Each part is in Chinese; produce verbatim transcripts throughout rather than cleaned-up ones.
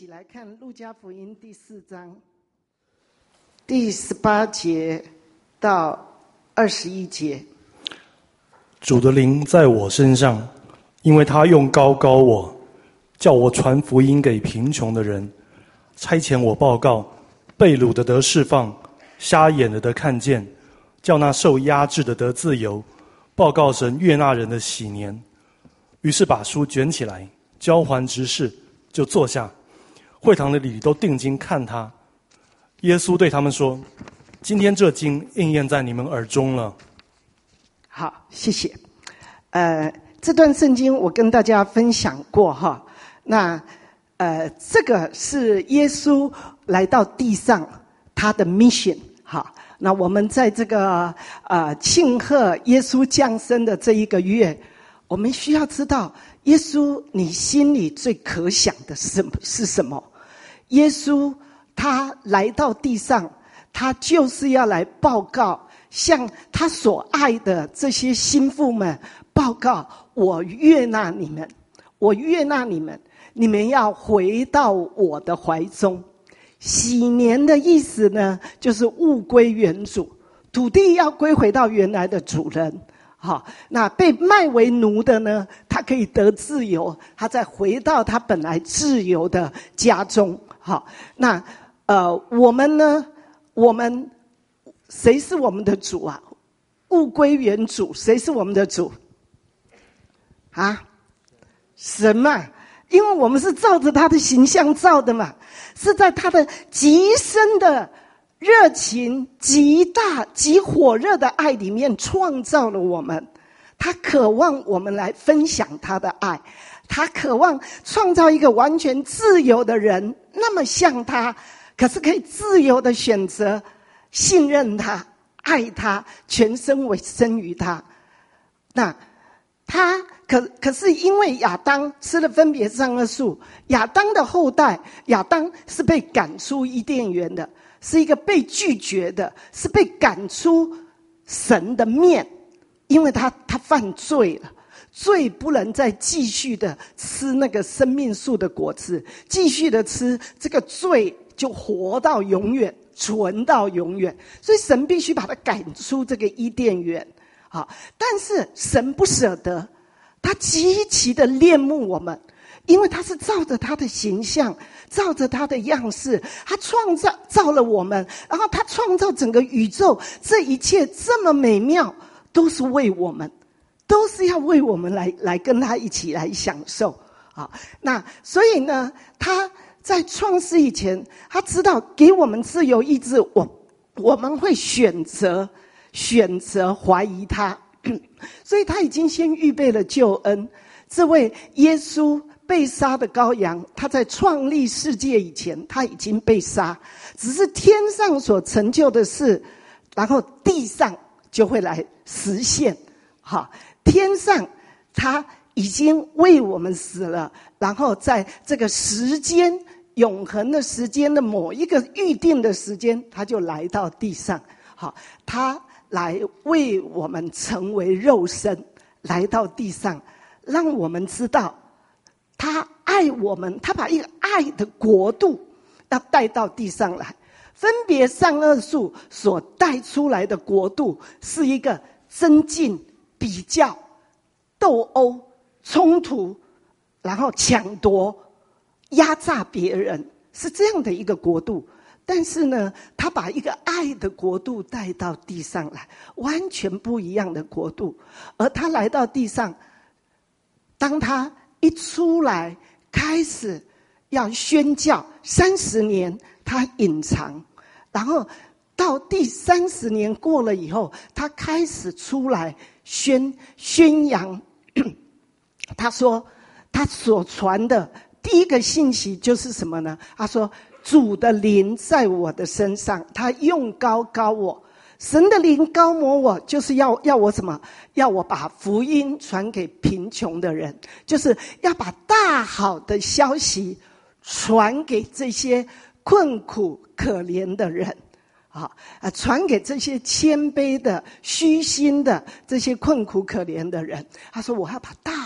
起来看路加福音第四章第十八节到二十一节。 主的灵在我身上，因为他用膏膏我，叫我传福音给贫穷的人，差遣我报告被掳的得释放，瞎眼的得看见，叫那受压制的得自由，报告神悦纳人的喜年。于是把书卷起来，交还执事，就坐下。会堂的里都定睛看他。耶稣对他们说：今天这经应验在你们耳中了。 好，谢谢。呃，这段圣经我跟大家分享过哈。那呃，这个是耶稣来到地上他的 mission 哈。那我们在这个呃庆贺耶稣降生的这一个月，我们需要知道耶稣你心里最可想的是是什么？耶稣他来到地上，他就是要来报告，向他所爱的这些心腹们报告，我悦纳你们，我悦纳你们，你们要回到我的怀中。喜年的意思呢，就是物归原主，土地要归回到原来的主人。好，那被卖为奴的呢，他可以得自由，他再回到他本来自由的家中。好，那呃，我们呢？我们谁是我们的主啊？物归原主，谁是我们的主？啊，神嘛，因为我们是照着他的形象造的嘛，是在他的极深的热情、极大、极火热的爱里面创造了我们。他渴望我们来分享他的爱，他渴望创造一个完全自由的人，那么像他，可是可以自由的选择信任他、爱他，全身委身于他。那他可可是因为亚当吃了分别善恶树，亚当的后代，亚当是被赶出伊甸园的，是一个被拒绝的，是被赶出神的面，因为他他犯罪了，罪不能再继续的吃那个生命树的果子，继续的吃，这个罪就活到永远，存到永远，所以神必须把他赶出这个伊甸园。好，但是神不舍得，他极其的恋慕我们，因为他是照着他的形象，照着他的样式，他创造造了我们，然后他创造整个宇宙，这一切这么美妙，都是为我们，都是要为我们来来跟他一起来享受啊。那所以呢，他在创世以前，他知道给我们自由意志，我我们会选择选择怀疑他，所以他已经先预备了救恩。这位耶稣被杀的羔羊，他在创立世界以前，他已经被杀，只是天上所成就的事，然后地上就会来实现。好，天上他已经为我们死了，然后在这个时间永恒的时间的某一个预定的时间，他就来到地上。好，他来为我们成为肉身，来到地上，让我们知道他爱我们，他把一个爱的国度要带到地上来。分别善恶树所带出来的国度，是一个增进、比较、斗殴、冲突，然后抢夺、压榨别人，是这样的一个国度。但是呢，他把一个爱的国度带到地上来，完全不一样的国度。而他来到地上，当他一出来，开始要宣教，三十年他隐藏，然后到第三十年过了以后，他开始出来宣宣扬。他说，他所传的第一个信息就是什么呢？他说，主的灵在我的身上，他用膏膏我，神的灵膏抹我，就是要要我什么？要我把福音传给贫穷的人，就是要把大好的消息传给这些困苦可怜的人。啊，传给这些谦卑的、虚心的、这些困苦可怜的人。他说：“我要把大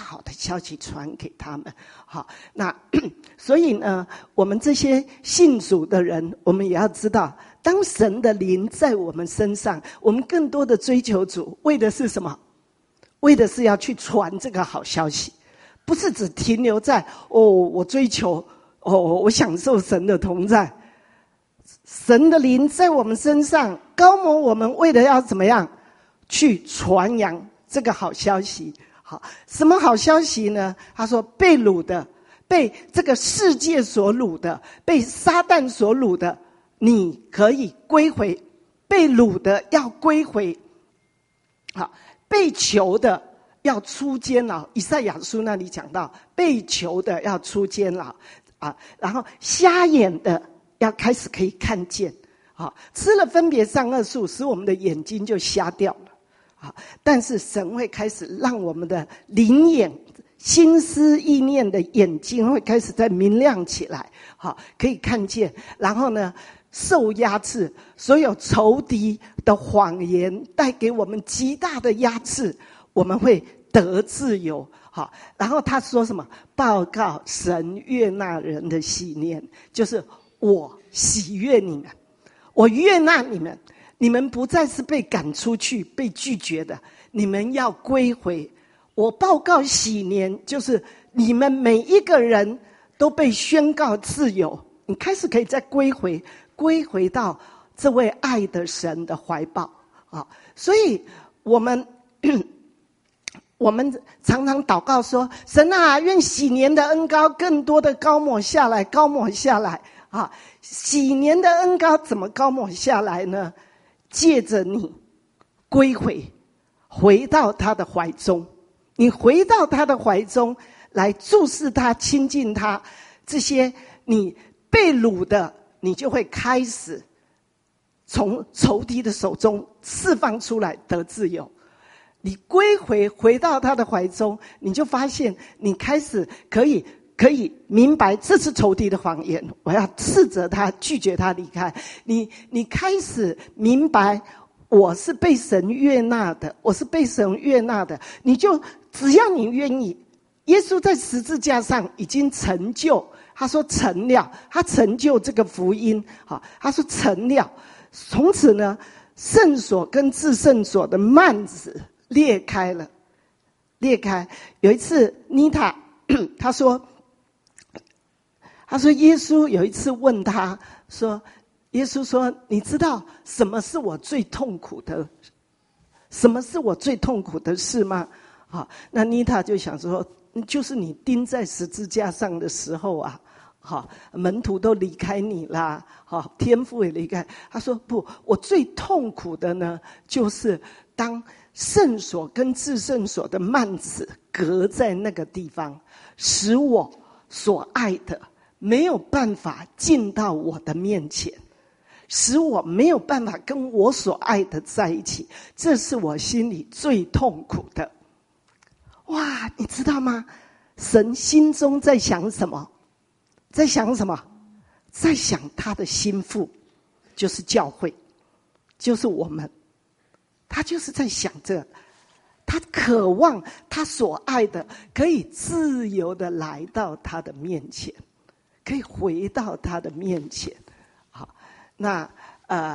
好的消息传给他们。好，那所以呢，我们这些信主的人，我们也要知道，当神的灵在我们身上，我们更多的追求主，为的是什么？为的是要去传这个好消息，不是只停留在哦，我追求哦，我享受神的同在。神的灵在我们身上，高摩我们为了要怎么样去传扬这个好消息？好，什么好消息呢？他说，被掳的，被这个世界所掳的，被撒旦所掳的，你可以归回。被掳的要归回。好，被囚的要出监牢。以赛亚书那里讲到，被囚的要出监牢啊，然后瞎眼的要开始可以看见。啊，吃了分别善恶树，使我们的眼睛就瞎掉了。啊，但是神会开始让我们的灵眼、心思意念的眼睛会开始再明亮起来。好，可以看见。然后呢，受压制，所有仇敌的谎言带给我们极大的压制，我们会得自由。好，然后他说什么？报告神悦纳人的喜念，就是我喜悦你们，我悦纳你们，你们不再是被赶出去、被拒绝的，你们要归回。我报告喜年，就是你们每一个人都被宣告自由，你开始可以再归回，归回到这位爱的神的怀抱啊！所以我们我们常常祷告说：神啊，愿喜年的恩膏更多的膏抹下来，膏抹下来啊！喜年的恩膏怎么膏抹下来呢？借着你归回，回到他的怀中，你回到他的怀中来注视他、亲近他，这些你被掳的，你就会开始从仇敌的手中释放出来，得自由。你归回回到他的怀中，你就发现你开始可以可以明白，这是仇敌的谎言，我要斥责他，拒绝他离开。你你开始明白，我是被神悦纳的，我是被神悦纳的。你就只要你愿意，耶稣在十字架上已经成就，他说成了，他成就这个福音。好，他说成了。从此呢，圣所跟至圣所的幔子裂开了，裂开。有一次，妮塔他说。他说耶稣有一次问他说，耶稣说，你知道什么是我最痛苦的，什么是我最痛苦的事吗？好，那妮塔就想说，就是你钉在十字架上的时候啊，好，门徒都离开你啦，好，天父也离开。他说不，我最痛苦的呢，就是当圣所跟至圣所的幔子隔在那个地方，使我所爱的没有办法进到我的面前，使我没有办法跟我所爱的在一起，这是我心里最痛苦的。哇，你知道吗？神心中在想什么？在想什么？在想他的心腹，就是教会，就是我们。他就是在想这，他渴望他所爱的可以自由的来到他的面前，可以回到他的面前。好，那呃，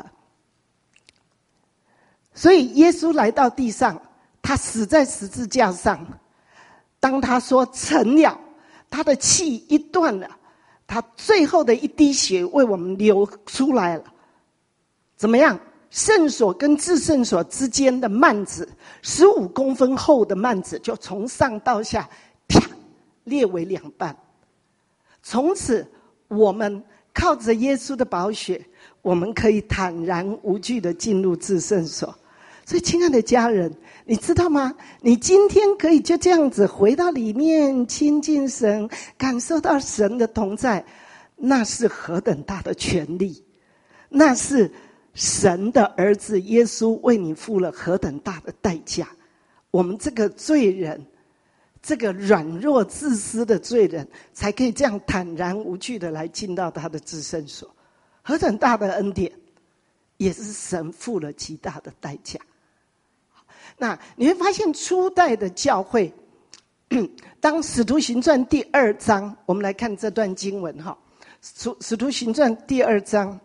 所以耶稣来到地上，他死在十字架上。当他说成了，他的气一断了，他最后的一滴血为我们流出来了。怎么样？圣所跟至圣所之间的幔子，十五公分厚的幔子，就从上到下，啪，裂为两半。从此，我们靠着耶稣的宝血，我们可以坦然无惧的进入至圣所。所以，亲爱的家人，你知道吗？你今天可以就这样子回到里面亲近神，感受到神的同在，那是何等大的权利，那是神的儿子耶稣为你付了何等大的代价。我们这个罪人，这个软弱自私的罪人，才可以这样坦然无惧的来进到他的至圣所。何等大的恩典，也是神付了极大的代价。那你会发现初代的教会， 当使徒行传第二章，我们来看这段经文哈，使使徒行传第二章。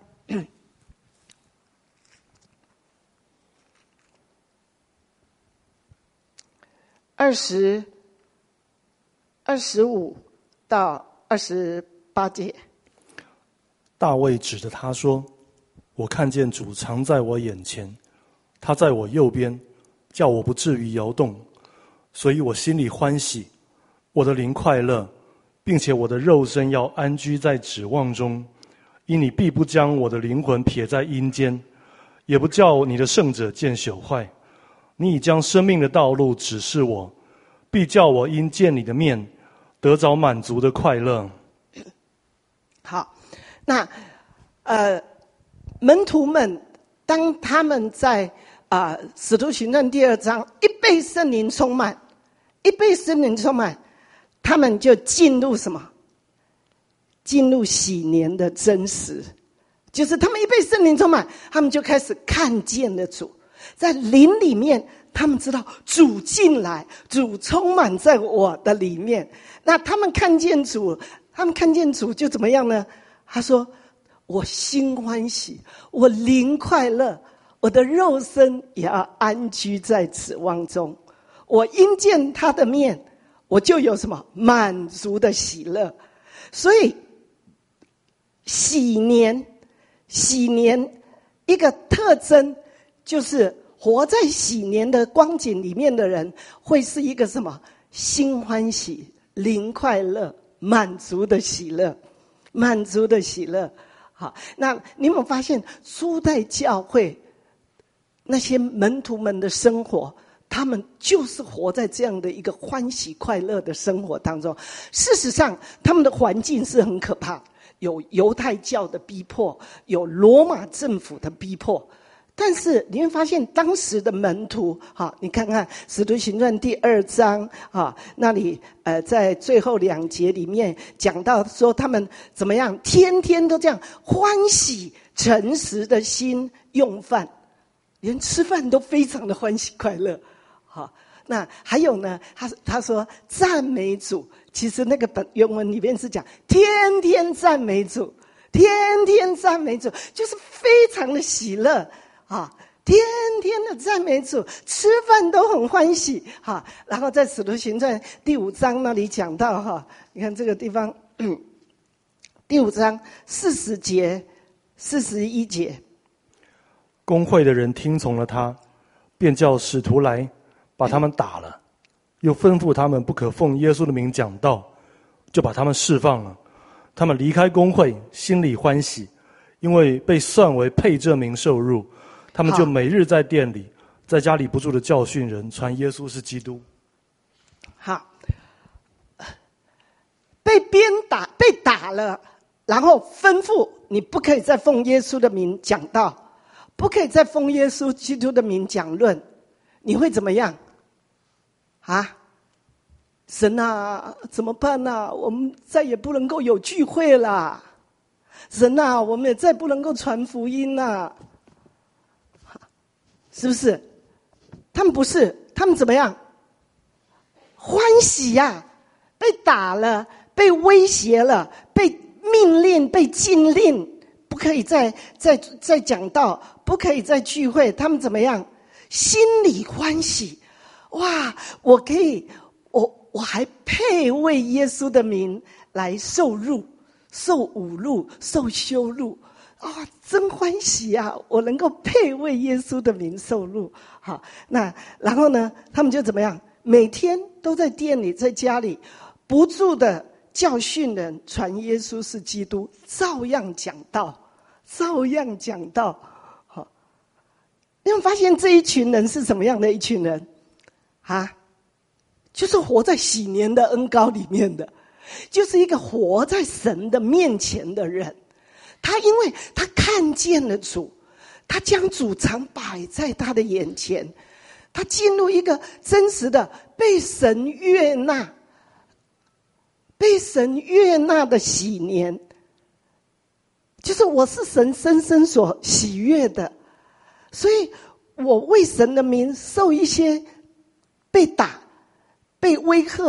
二十、二十五到二十八节， 大卫指着他说：“我看见主常在我眼前，他在我右边，叫我不至于摇动。所以我心里欢喜，我的灵快乐，并且我的肉身要安居在指望中。因你必不将我的灵魂撇在阴间，也不叫你的圣者见朽坏。你已将生命的道路指示我，必叫我因见你的面，得着满足的快乐。” 好，那呃，门徒们当他们在啊、呃《使徒行传》第二章一被圣灵充满，一被圣灵充满，他们就进入什么？进入喜年的真实，就是他们一被圣灵充满，他们就开始看见了主，在灵里面。他们知道主进来，主充满在我的里面。那他们看见主，他们看见主就怎么样呢？他说：“我心欢喜，我灵快乐，我的肉身也要安居在指望中。我因见他的面，我就有什么满足的喜乐。”所以，喜年，喜年一个特征就是。活在喜年的光景里面的人，会是一个什么？心欢喜、灵快乐、满足的喜乐，满足的喜乐。好，那你有没有发现，初代教会那些门徒们的生活，他们就是活在这样的一个欢喜快乐的生活当中。事实上，他们的环境是很可怕，有犹太教的逼迫，有罗马政府的逼迫。但是你会发现，当时的门徒，哈，你看看《使徒行传》第二章，哈，那里呃，在最后两节里面讲到说，他们怎么样，天天都这样欢喜诚实的心用饭，连吃饭都非常的欢喜快乐，好，那还有呢，他他说赞美主，其实那个本原文里面是讲天天赞美主，天天赞美主，就是非常的喜乐。啊，天天的赞美主，吃饭都很欢喜哈。然后在《使徒行传》第五章那里讲到哈，你看这个地方，嗯、第五章四十节、四十一节， 公会的人听从了他，便叫使徒来，把他们打了，又吩咐他们不可奉耶稣的名讲道，就把他们释放了。他们离开公会，心里欢喜，因为被算为配这名受辱。他们就每日在店里，在家里不住的教训人，传耶稣是基督。 好，被鞭打，被打了，然后吩咐你不可以再奉耶稣的名讲道，不可以再奉耶稣基督的名讲论，你会怎么样？啊，神啊，怎么办啊？我们再也不能够有聚会了。神啊，我们也再不能够传福音了。是不是？他们不是，他们怎么样？欢喜呀、啊！被打了，被威胁了，被命令，被禁令，不可以再再再讲道，不可以再聚会。他们怎么样？心里欢喜，哇！我可以，我我还配为耶稣的名来受辱、受侮辱、受羞辱。啊、哦，真欢喜啊！我能够配为耶稣的名受辱。好，那然后呢？他们就怎么样？每天都在店里，在家里，不住的教训人，传耶稣是基督，照样讲道，照样讲道。好，你们发现这一群人是什么样的一群人？啊，就是活在喜年的恩膏里面的，就是一个活在神的面前的人。他因为他看见了主，他将主常摆在他的眼前，他进入一个真实的被神悦纳、被神悦纳的喜年，就是我是神深深所喜悦的，所以我为神的名受一些被打、被威吓、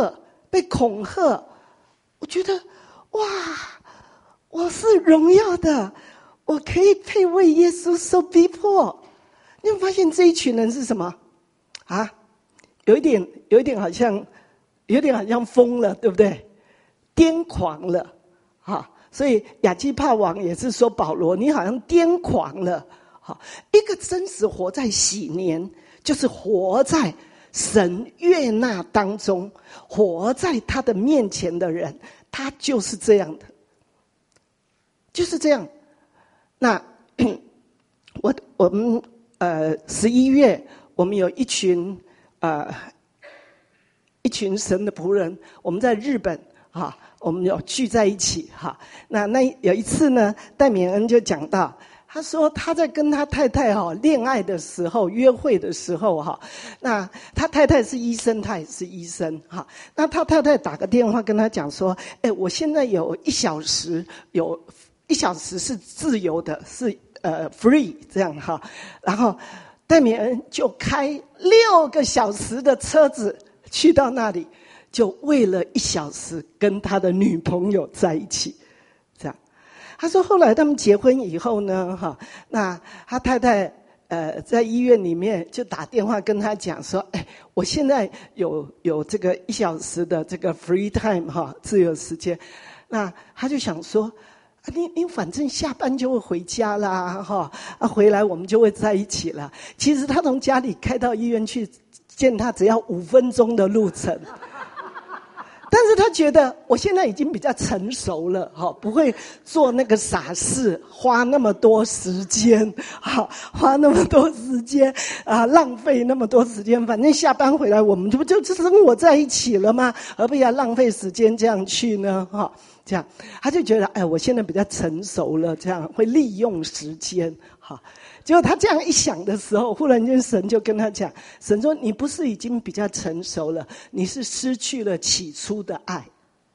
被恐吓，我觉得哇，我是荣耀的，我可以配为耶稣受逼迫。你有发现这一群人是什么啊？有一点，有一点好像，有点好像疯了，对不对？癫狂了，哈！所以亚基帕王也是说保罗，你好像癫狂了，哈！一个真实活在喜年，就是活在神悦纳当中，活在他的面前的人，他就是这样的，就是这样。那我我们呃十一月，我们有一群呃一群神的仆人，我们在日本哈，我们有聚在一起哈。那那有一次呢，戴敏恩就讲到，他说他在跟他太太哈恋爱的时候，约会的时候哈，那他太太是医生，他也是医生哈。那他太太打个电话跟他讲说，哎，我现在有一小时，有一小时是自由的，是呃 free 这样哈。然后戴敏恩就开六个小时的车子去到那里，就为了一小时跟他的女朋友在一起。他说后来他们结婚以后呢，哈，那他太太呃在医院里面就打电话跟他讲说，哎，我现在有有这个一小时的这个 free time 哈，自由时间。那他就想说，你你反正下班就会回家啦，哈，啊回来我们就会在一起了。其实他从家里开到医院去见他，只要五分钟的路程。但是他觉得我现在已经比较成熟了，哈，不会做那个傻事，花那么多时间，哈，花那么多时间啊，浪费那么多时间。反正下班回来，我们不就生活在一起了吗？何必要浪费时间这样去呢？哈，这样他就觉得，哎，我现在比较成熟了，这样会利用时间，哈。结果他这样一想的时候，忽然间神就跟他讲，神说你不是已经比较成熟了，你是失去了起初的爱。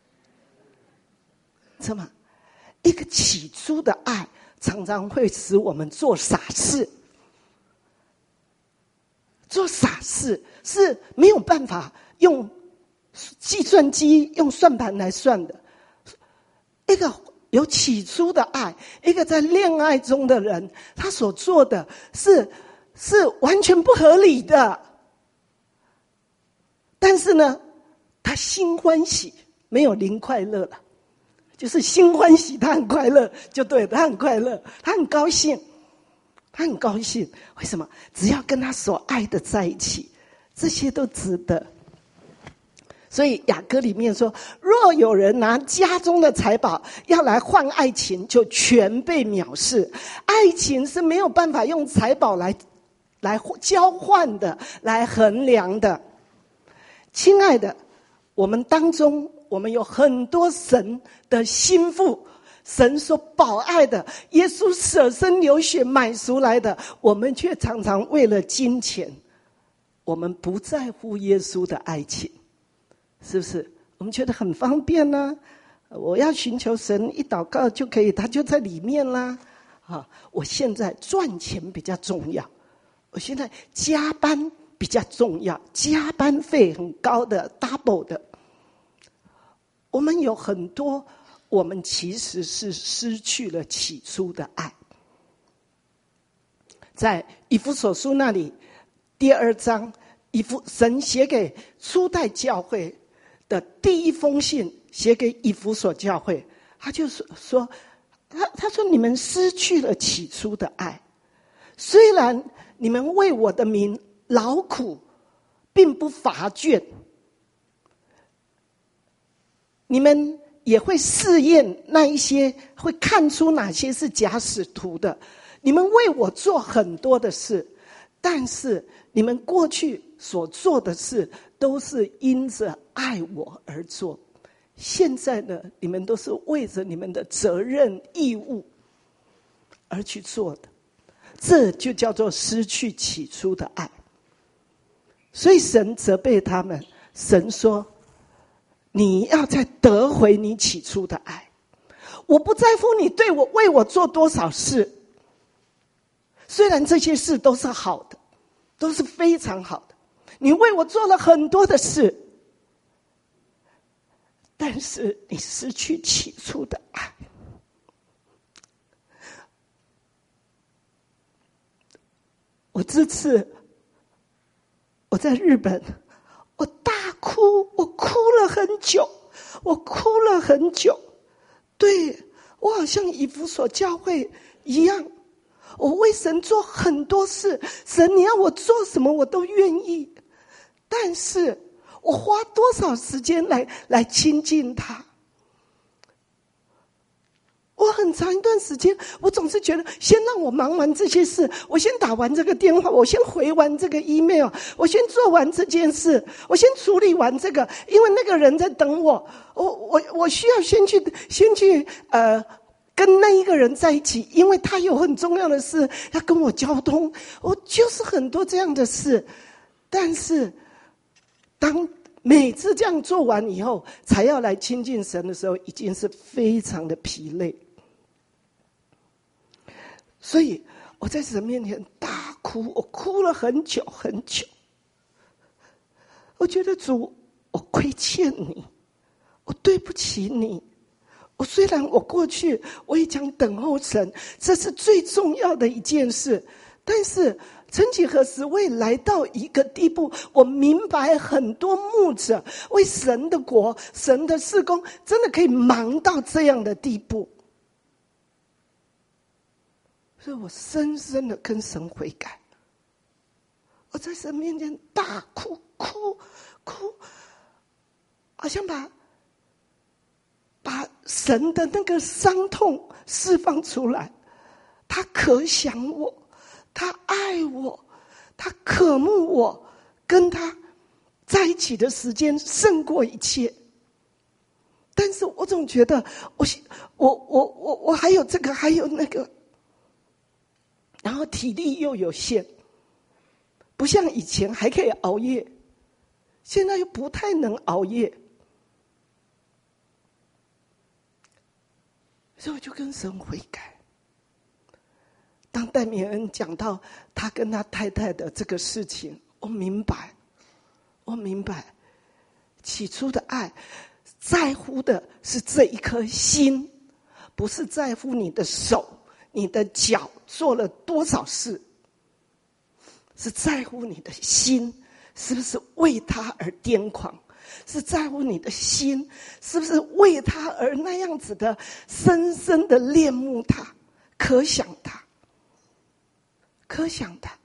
知道吗？一个起初的爱常常会使我们做傻事，做傻事是没有办法用计算机用算盘来算的。一个有起初的爱，一个在恋爱中的人，他所做的是是完全不合理的。但是呢，他心欢喜，没有零快乐了，就是心欢喜，他很快乐，就对了，他很快乐，他很高兴，他很高兴。为什么？只要跟他所爱的在一起，这些都值得。所以雅歌里面说，若有人拿家中的财宝要来换爱情，就全被藐视。爱情是没有办法用财宝来来交换的，来衡量的。亲爱的，我们当中我们有很多神的心腹，神所宝爱的，耶稣舍身流血买赎来的，我们却常常为了金钱，我们不在乎耶稣的爱情。是不是？我们觉得很方便呢、啊？我要寻求神，一祷告就可以，他就在里面啦。啊，我现在赚钱比较重要，我现在加班比较重要，加班费很高的 double 的。我们有很多，我们其实是失去了起初的爱。在以弗所书那里，第二章，以弗神写给初代教会的第一封信，写给以弗所教会，他就说，他他说你们失去了起初的爱，虽然你们为我的名劳苦，并不乏倦，你们也会试验那一些，会看出哪些是假使徒的。你们为我做很多的事，但是你们过去所做的事都是因着爱我而做，现在呢，你们都是为着你们的责任义务而去做的，这就叫做失去起初的爱。所以神责备他们，神说你要再得回你起初的爱。我不在乎你对我为我做多少事，虽然这些事都是好的，都是非常好的，你为我做了很多的事， 但是你失去起初的爱。我这次我在日本，我大哭，我哭了很久，我哭了很久。对，我好像以弗所教会一样，我为神做很多事，神你要我做什么我都愿意，但是我花多少时间来来亲近他？我很长一段时间，我总是觉得先让我忙完这些事，我先打完这个电话，我先回完这个 email， 我先做完这件事，我先处理完这个，因为那个人在等我，我我我需要先去先去呃跟那一个人在一起，因为他有很重要的事要跟我交通，我就是很多这样的事，但是当每次这样做完以后，才要来亲近神的时候，已经是非常的疲累。所以我在神面前大哭，我哭了很久很久。我觉得主，我亏欠你，我对不起你。我虽然我过去我也讲等候神，这是最重要的一件事，但是曾几何时，我也来到一个地步，我明白很多牧者为神的国、神的事工，真的可以忙到这样的地步。所以我深深的跟神悔改，我在神面前大哭哭哭，好像把把神的那个伤痛释放出来。他可想我，他爱我，他渴慕我，跟他在一起的时间胜过一切。但是我总觉得我我我我我还有这个还有那个，然后体力又有限，不像以前还可以熬夜，现在又不太能熬夜。所以我就跟神悔改。当戴米恩讲到他跟他太太的这个事情，我明白，我明白，起初的爱在乎的是这一颗心，不是在乎你的手、你的脚做了多少事，是在乎你的心是不是为他而癫狂，是在乎你的心是不是为他而那样子的深深的恋慕他，可想他，可想他。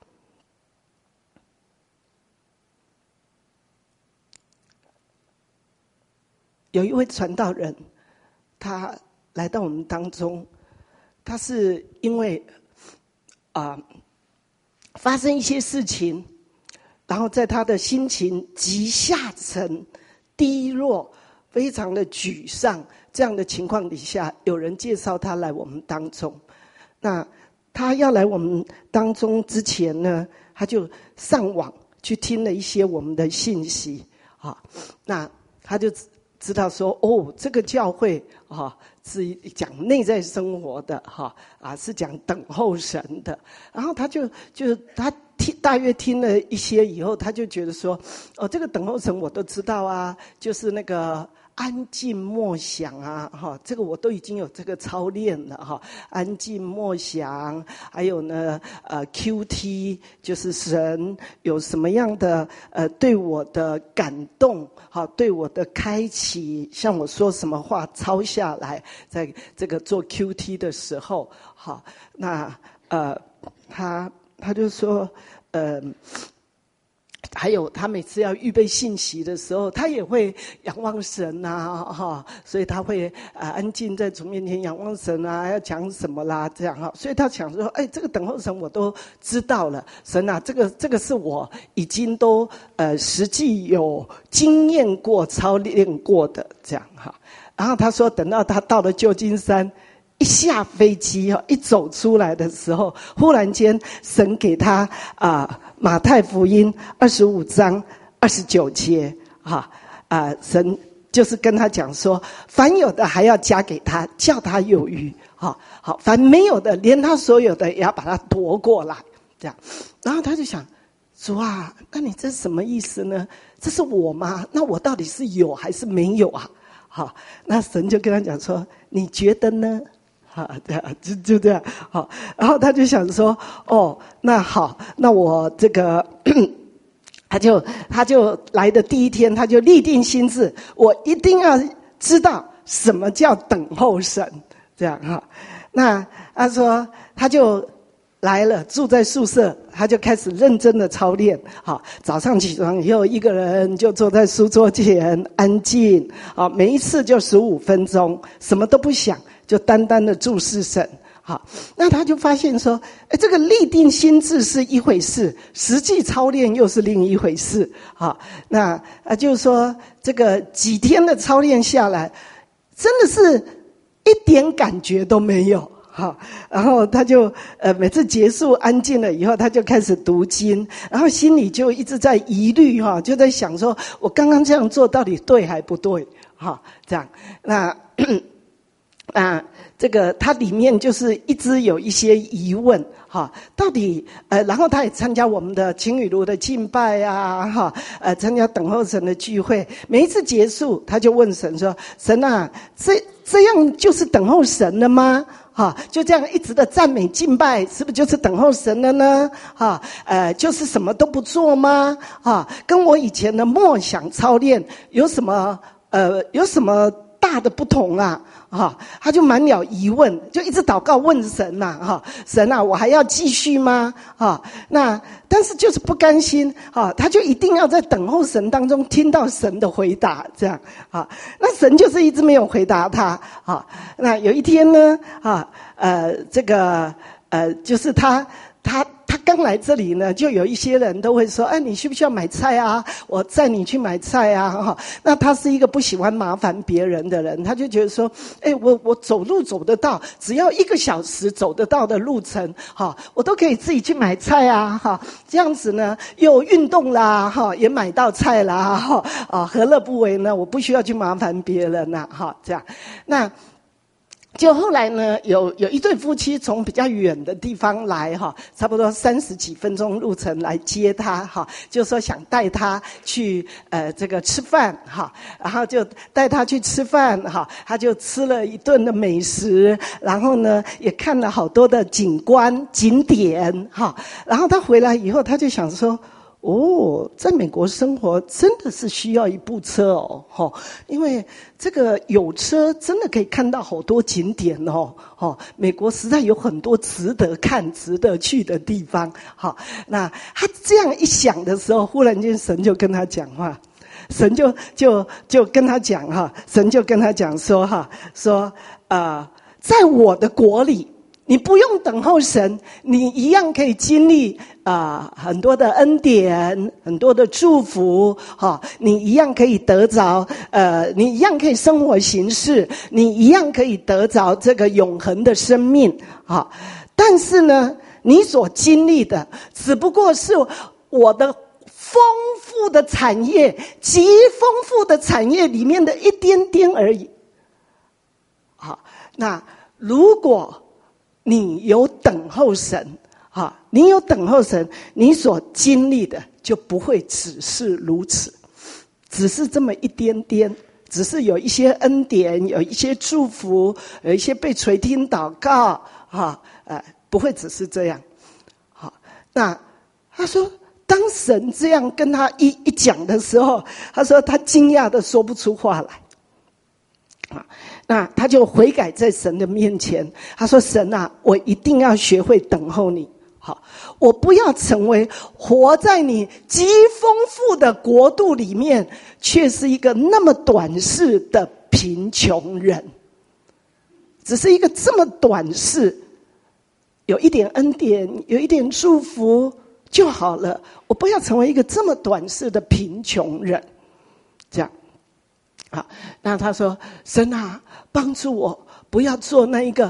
有一位传道人，他来到我们当中，他是因为啊、呃、发生一些事情，然后在他的心情极下沉、低落、非常的沮丧这样的情况底下，有人介绍他来我们当中。那他要来我们当中之前呢，他就上网去听了一些我们的信息啊，那他就知道说，哦，这个教会啊是讲内在生活的哈啊，是讲等候神的。然后他就就他听大约听了一些以后，他就觉得说，哦，这个等候神我都知道啊，就是那个安静默想啊，哈，这个我都已经有这个操练了哈。安静默想，还有呢，呃 ，Q T 就是神有什么样的呃对我的感动，好，对我的开启，像我说什么话抄下来，在这个做 Q T 的时候，好，那呃，他他就说，呃。还有他每次要预备信息的时候，他也会仰望神啊，哈，所以他会啊安静在主面前仰望神啊，要讲什么啦，这样哈，所以他想说，哎，这个等候神我都知道了，神啊，这个这个是我已经都呃实际有经验过、操练过的，这样哈。然后他说，等到他到了旧金山，一下飞机一走出来的时候，忽然间神给他啊、呃、马太福音二十五章二十九节哈啊、呃、神就是跟他讲说，凡有的还要加给他，叫他有余，好好，凡没有的，连他所有的也要把他夺过来，这样。然后他就想，主啊，那你这是什么意思呢？这是我吗？那我到底是有还是没有啊？ 好，那神就跟他讲说：“你觉得呢？”好，这样就就这样。好，然后他就想说：“哦，那好，那我这个。”他就他就来的第一天，他就立定心志，我一定要知道什么叫等候神，这样哈。那他说他就来了，住在宿舍，他就开始认真的操练。好，早上起床以后，一个人就坐在书桌前安静，好，每一次就十五分钟，什么都不想，就单单的注视神。好，那他就发现说，哎，这个立定心志是一回事，实际操练又是另一回事。好，那啊，就是说这个几天的操练下来，真的是一点感觉都没有。好，然后他就呃每次结束安静了以后，他就开始读经，然后心里就一直在疑虑哈，就在想说，我刚刚这样做到底对还不对？哈，这样那啊。这个它里面就是一直有一些疑问，哈，到底呃，然后他也参加我们的青雨炉的敬拜啊，哈，呃，参加等候神的聚会。每一次结束，他就问神说：“神啊，这这样就是等候神了吗？哈，就这样一直的赞美敬拜，是不是就是等候神了呢？哈，呃，就是什么都不做吗？哈，跟我以前的默想操练有什么呃有什么大的不同啊？”哈，他就满了疑问，就一直祷告问神呐，哈，神啊，我还要继续吗？哈，那但是就是不甘心，哈，他就一定要在等候神当中听到神的回答，这样，啊，那神就是一直没有回答他，啊，那有一天呢，啊，呃，这个呃，就是他他。他刚来这里呢，就有一些人都会说：“哎，你需不需要买菜啊？我载你去买菜啊！”哈，那他是一个不喜欢麻烦别人的人，他就觉得说：“哎，我我走路走得到，只要一个小时走得到的路程，哈，我都可以自己去买菜啊！哈，这样子呢，又运动啦，哈，也买到菜啦，哈，啊，何乐不为呢？我不需要去麻烦别人呐，哈，这样，那。”就后来呢，有有一对夫妻从比较远的地方来哈，差不多三十几分钟路程来接他哈，就说想带他去呃这个吃饭哈，然后就带他去吃饭哈，他就吃了一顿的美食，然后呢也看了好多的景观景点哈，然后他回来以后，他就想说。哦，在美国生活真的是需要一部车哦，哈，因为这个有车真的可以看到好多景点哦，哈，美国实在有很多值得看、值得去的地方，哈。那他这样一想的时候，忽然间神就跟他讲话，神就就就跟他讲哈，神就跟他讲说哈，说呃，在我的国里。你不用等候神，你一样可以经历啊、呃、很多的恩典，很多的祝福，哈，你一样可以得着，呃，你一样可以生活行事，你一样可以得着这个永恒的生命，哈。但是呢，你所经历的只不过是我的丰富的产业，极丰富的产业里面的一点点而已。好，那如果你有等候神，哈，你有等候神，你所经历的就不会只是如此，只是这么一点点，只是有一些恩典，有一些祝福，有一些被垂听祷告，哈，呃，不会只是这样。好，那他说，当神这样跟他一一讲的时候，他说他惊讶的说不出话来。啊。那他就悔改在神的面前，他说：“神啊，我一定要学会等候你，好，我不要成为活在你极丰富的国度里面，却是一个那么短视的贫穷人。只是一个这么短视，有一点恩典，有一点祝福就好了。我不要成为一个这么短视的贫穷人，这样。”好，那他说：“神啊，帮助我，不要做那一个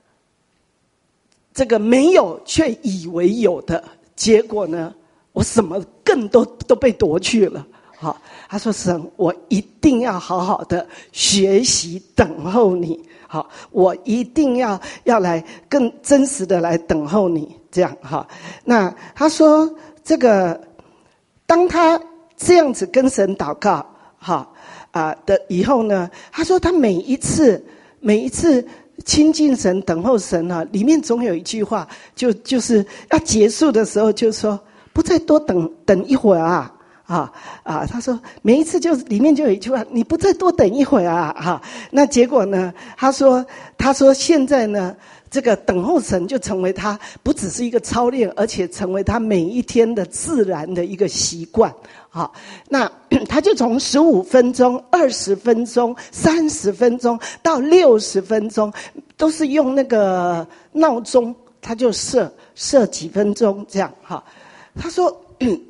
这个没有却以为有的结果呢？我什么更都都被夺去了。”好，他说：“神，我一定要好好的学习等候你。好，我一定要要来更真实的来等候你。这样哈。那他说，这个当他这样子跟神祷告，好。” 啊、呃、的以后呢，他说他每一次每一次亲近神、等候神啊，里面总有一句话，就就是要结束的时候，就说不再多等等一会儿啊。啊啊！他说每一次就里面就有一句话，你不再多等一会儿啊！哈、啊，那结果呢？他说，他说现在呢，这个等候神就成为他不只是一个操练，而且成为他每一天的自然的一个习惯。好，那他就从十五分钟、二十分钟、三十分钟到六十分钟，都是用那个闹钟，他就设设几分钟这样。哈，他说。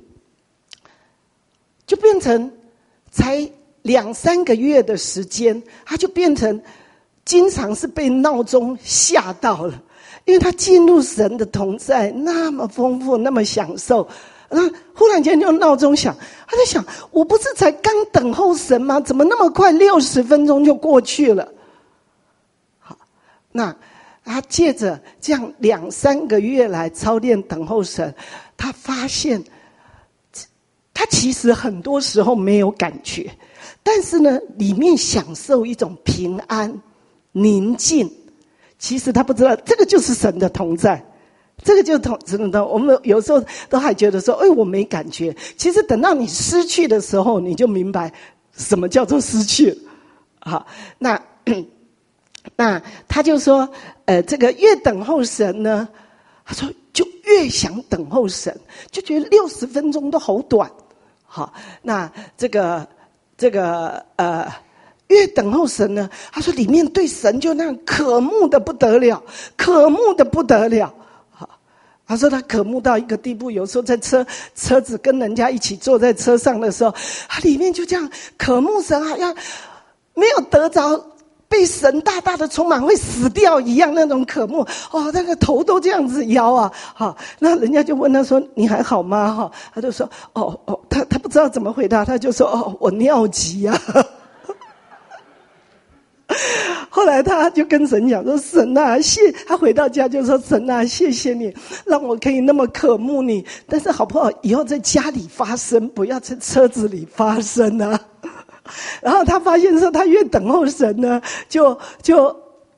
就变成才两三个月的时间，他就变成经常是被闹钟吓到了，因为他进入神的同在那么丰富，那么享受，那忽然间就闹钟响，他在想，我不是才刚等候神吗？怎么那么快六十分钟就过去了？好，那他借着这样两三个月来操练等候神，他发现他其实很多时候没有感觉，但是呢，里面享受一种平安、宁静。其实他不知道，这个就是神的同在，这个就是同真的。我们有时候都还觉得说，哎，我没感觉。其实等到你失去的时候，你就明白什么叫做失去。好，那那他就说，呃，这个越等候神呢，他说就越想等候神，就觉得六十分钟都好短。好，那这个这个呃，越等候神呢，他说里面对神就那样渴慕的不得了，渴慕的不得了。好，他说他渴慕到一个地步，有时候在车车子跟人家一起坐在车上的时候，他里面就这样渴慕神，好像没有得着。被神大大的充满，会死掉一样那种渴慕哦，那个头都这样子摇啊，好，那人家就问他说：“你还好吗？”哈，他就说：“哦哦，他他不知道怎么回答，他就说：‘哦，我尿急啊。’”后来他就跟神讲说：“神啊，谢！”他回到家就说：“神啊，谢谢你，让我可以那么渴慕你。但是好不好？以后在家里发生，不要在车子里发生啊。”然后他发现说，他越等候神呢，就就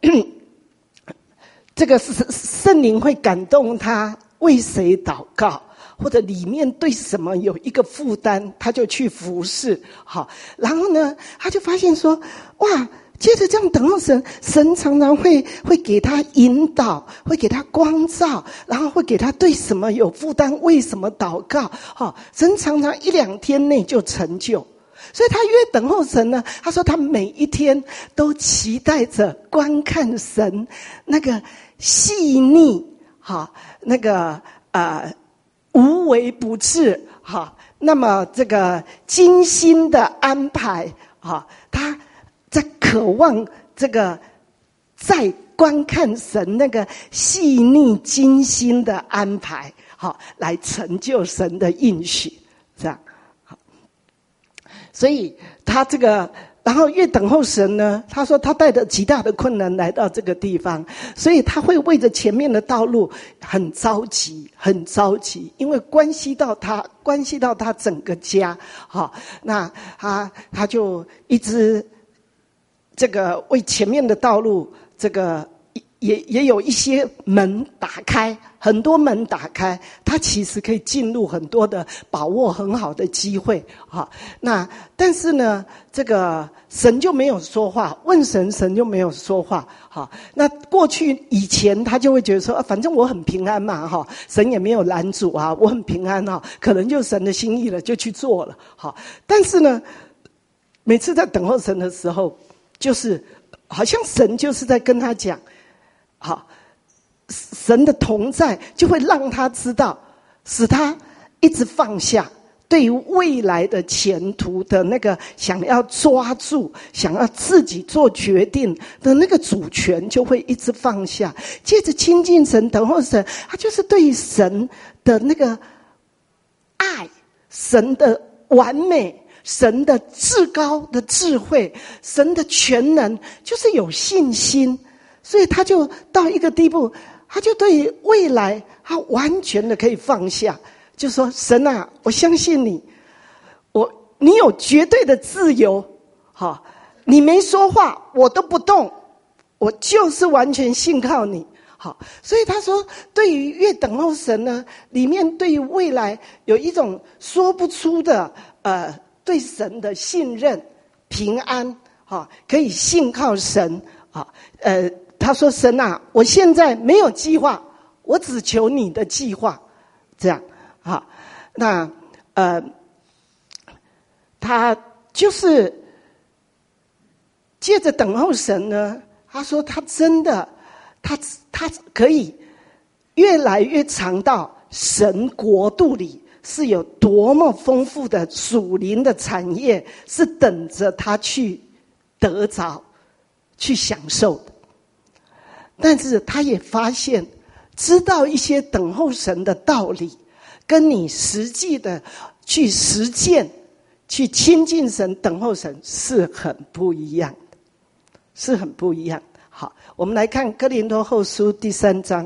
这个圣灵会感动他为谁祷告，或者里面对什么有一个负担，他就去服侍。好，然后呢，他就发现说，哇，接着这样等候神，神常常会会给他引导，会给他光照，然后会给他对什么有负担，为什么祷告。好，神常常一两天内就成就。所以他越等候神呢，他说他每一天都期待着观看神那个细腻，哈，那个呃无微不至，哈，那么这个精心的安排，哈，他在渴望这个在观看神那个细腻精心的安排，好，来成就神的应许，这样。所以他这个，然后越等候神呢，他说他带着极大的困难来到这个地方，所以他会为着前面的道路很着急，很着急，因为关系到他，关系到他整个家。好，那他他就一直这个为前面的道路，这个也也有一些门打开。很多门打开，他其实可以进入很多的把握很好的机会。好，那但是呢，这个神就没有说话，问神，神就没有说话。好，那过去以前他就会觉得说，啊、反正我很平安嘛，哈，神也没有拦阻啊，我很平安哈，可能就神的心意了，就去做了。好，但是呢，每次在等候神的时候，就是好像神就是在跟他讲，好。神的同在就会让他知道，使他一直放下对于未来的前途的那个想要抓住，想要自己做决定的那个主权，就会一直放下。接着亲近神，等候神，他就是对于神的那个爱，神的完美，神的至高的智慧，神的全能，就是有信心。所以他就到一个地步，他就对于未来，他完全的可以放下，就说神啊，我相信你，我你有绝对的自由， 好，你没说话，我都不动，我就是完全信靠你。好，所以他说，对于越等候神呢，里面对于未来有一种说不出的呃对神的信任、平安，哈，可以信靠神啊。呃，他说神啊，我现在没有计划，我只求你的计划，这样啊。那呃，他就是借着等候神呢，他说他真的，他他可以越来越尝到神国度里是有多么丰富的属灵的产业，是等着他去得着、去享受的。但是他也发现，知道一些等候神的道理，跟你实际的去实践、去亲近神、等候神是很不一样的，是很不一样。好，我们来看哥林多后书第三章。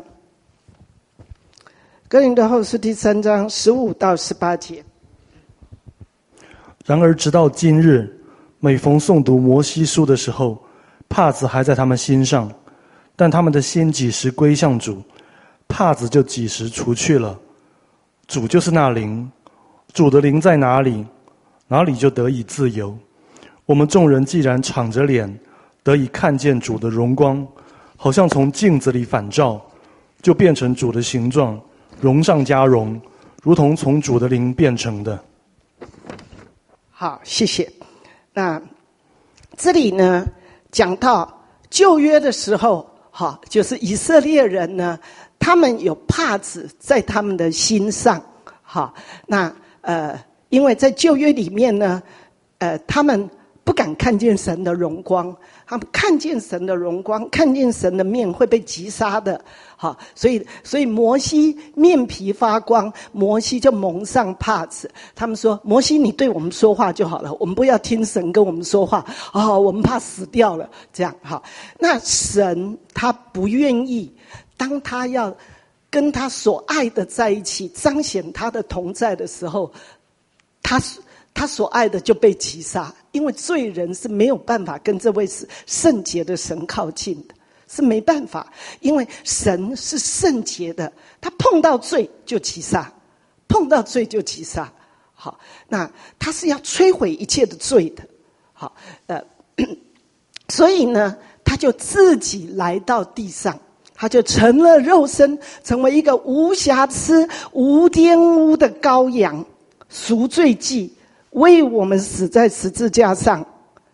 哥林多后书第三章十五到十八节。 然而直到今日，每逢诵读摩西书的时候，帕子还在他们心上，但他们的心几时归向主，帕子就几时除去了。主就是那灵，主的灵在哪里，哪里就得以自由。我们众人既然敞着脸，得以看见主的荣光，好像从镜子里反照，就变成主的形状，荣上加荣，如同从主的灵变成的。 好，谢谢。那这里呢，讲到旧约的时候，好，就是以色列人呢，他们有帕子在他们的心上。好，那呃，因为在旧约里面呢，呃，他们不敢看见神的荣光，他们看见神的荣光，看见神的面会被击杀的。好，所以所以摩西面皮发光，摩西就蒙上帕子。他们说，摩西你对我们说话就好了，我们不要听神跟我们说话，哦，我们怕死掉了。这样好，那神他不愿意，当他要跟他所爱的在一起，彰显他的同在的时候，他他所爱的就被击杀，因为罪人是没有办法跟这位圣洁的神靠近的，是没办法，因为神是圣洁的，他碰到罪就击杀，碰到罪就击杀。好，那他是要摧毁一切的罪的。好，呃，所以呢，他就自己来到地上，他就成了肉身，成为一个无瑕疵、无玷污的羔羊，赎罪祭，为我们死在十字架上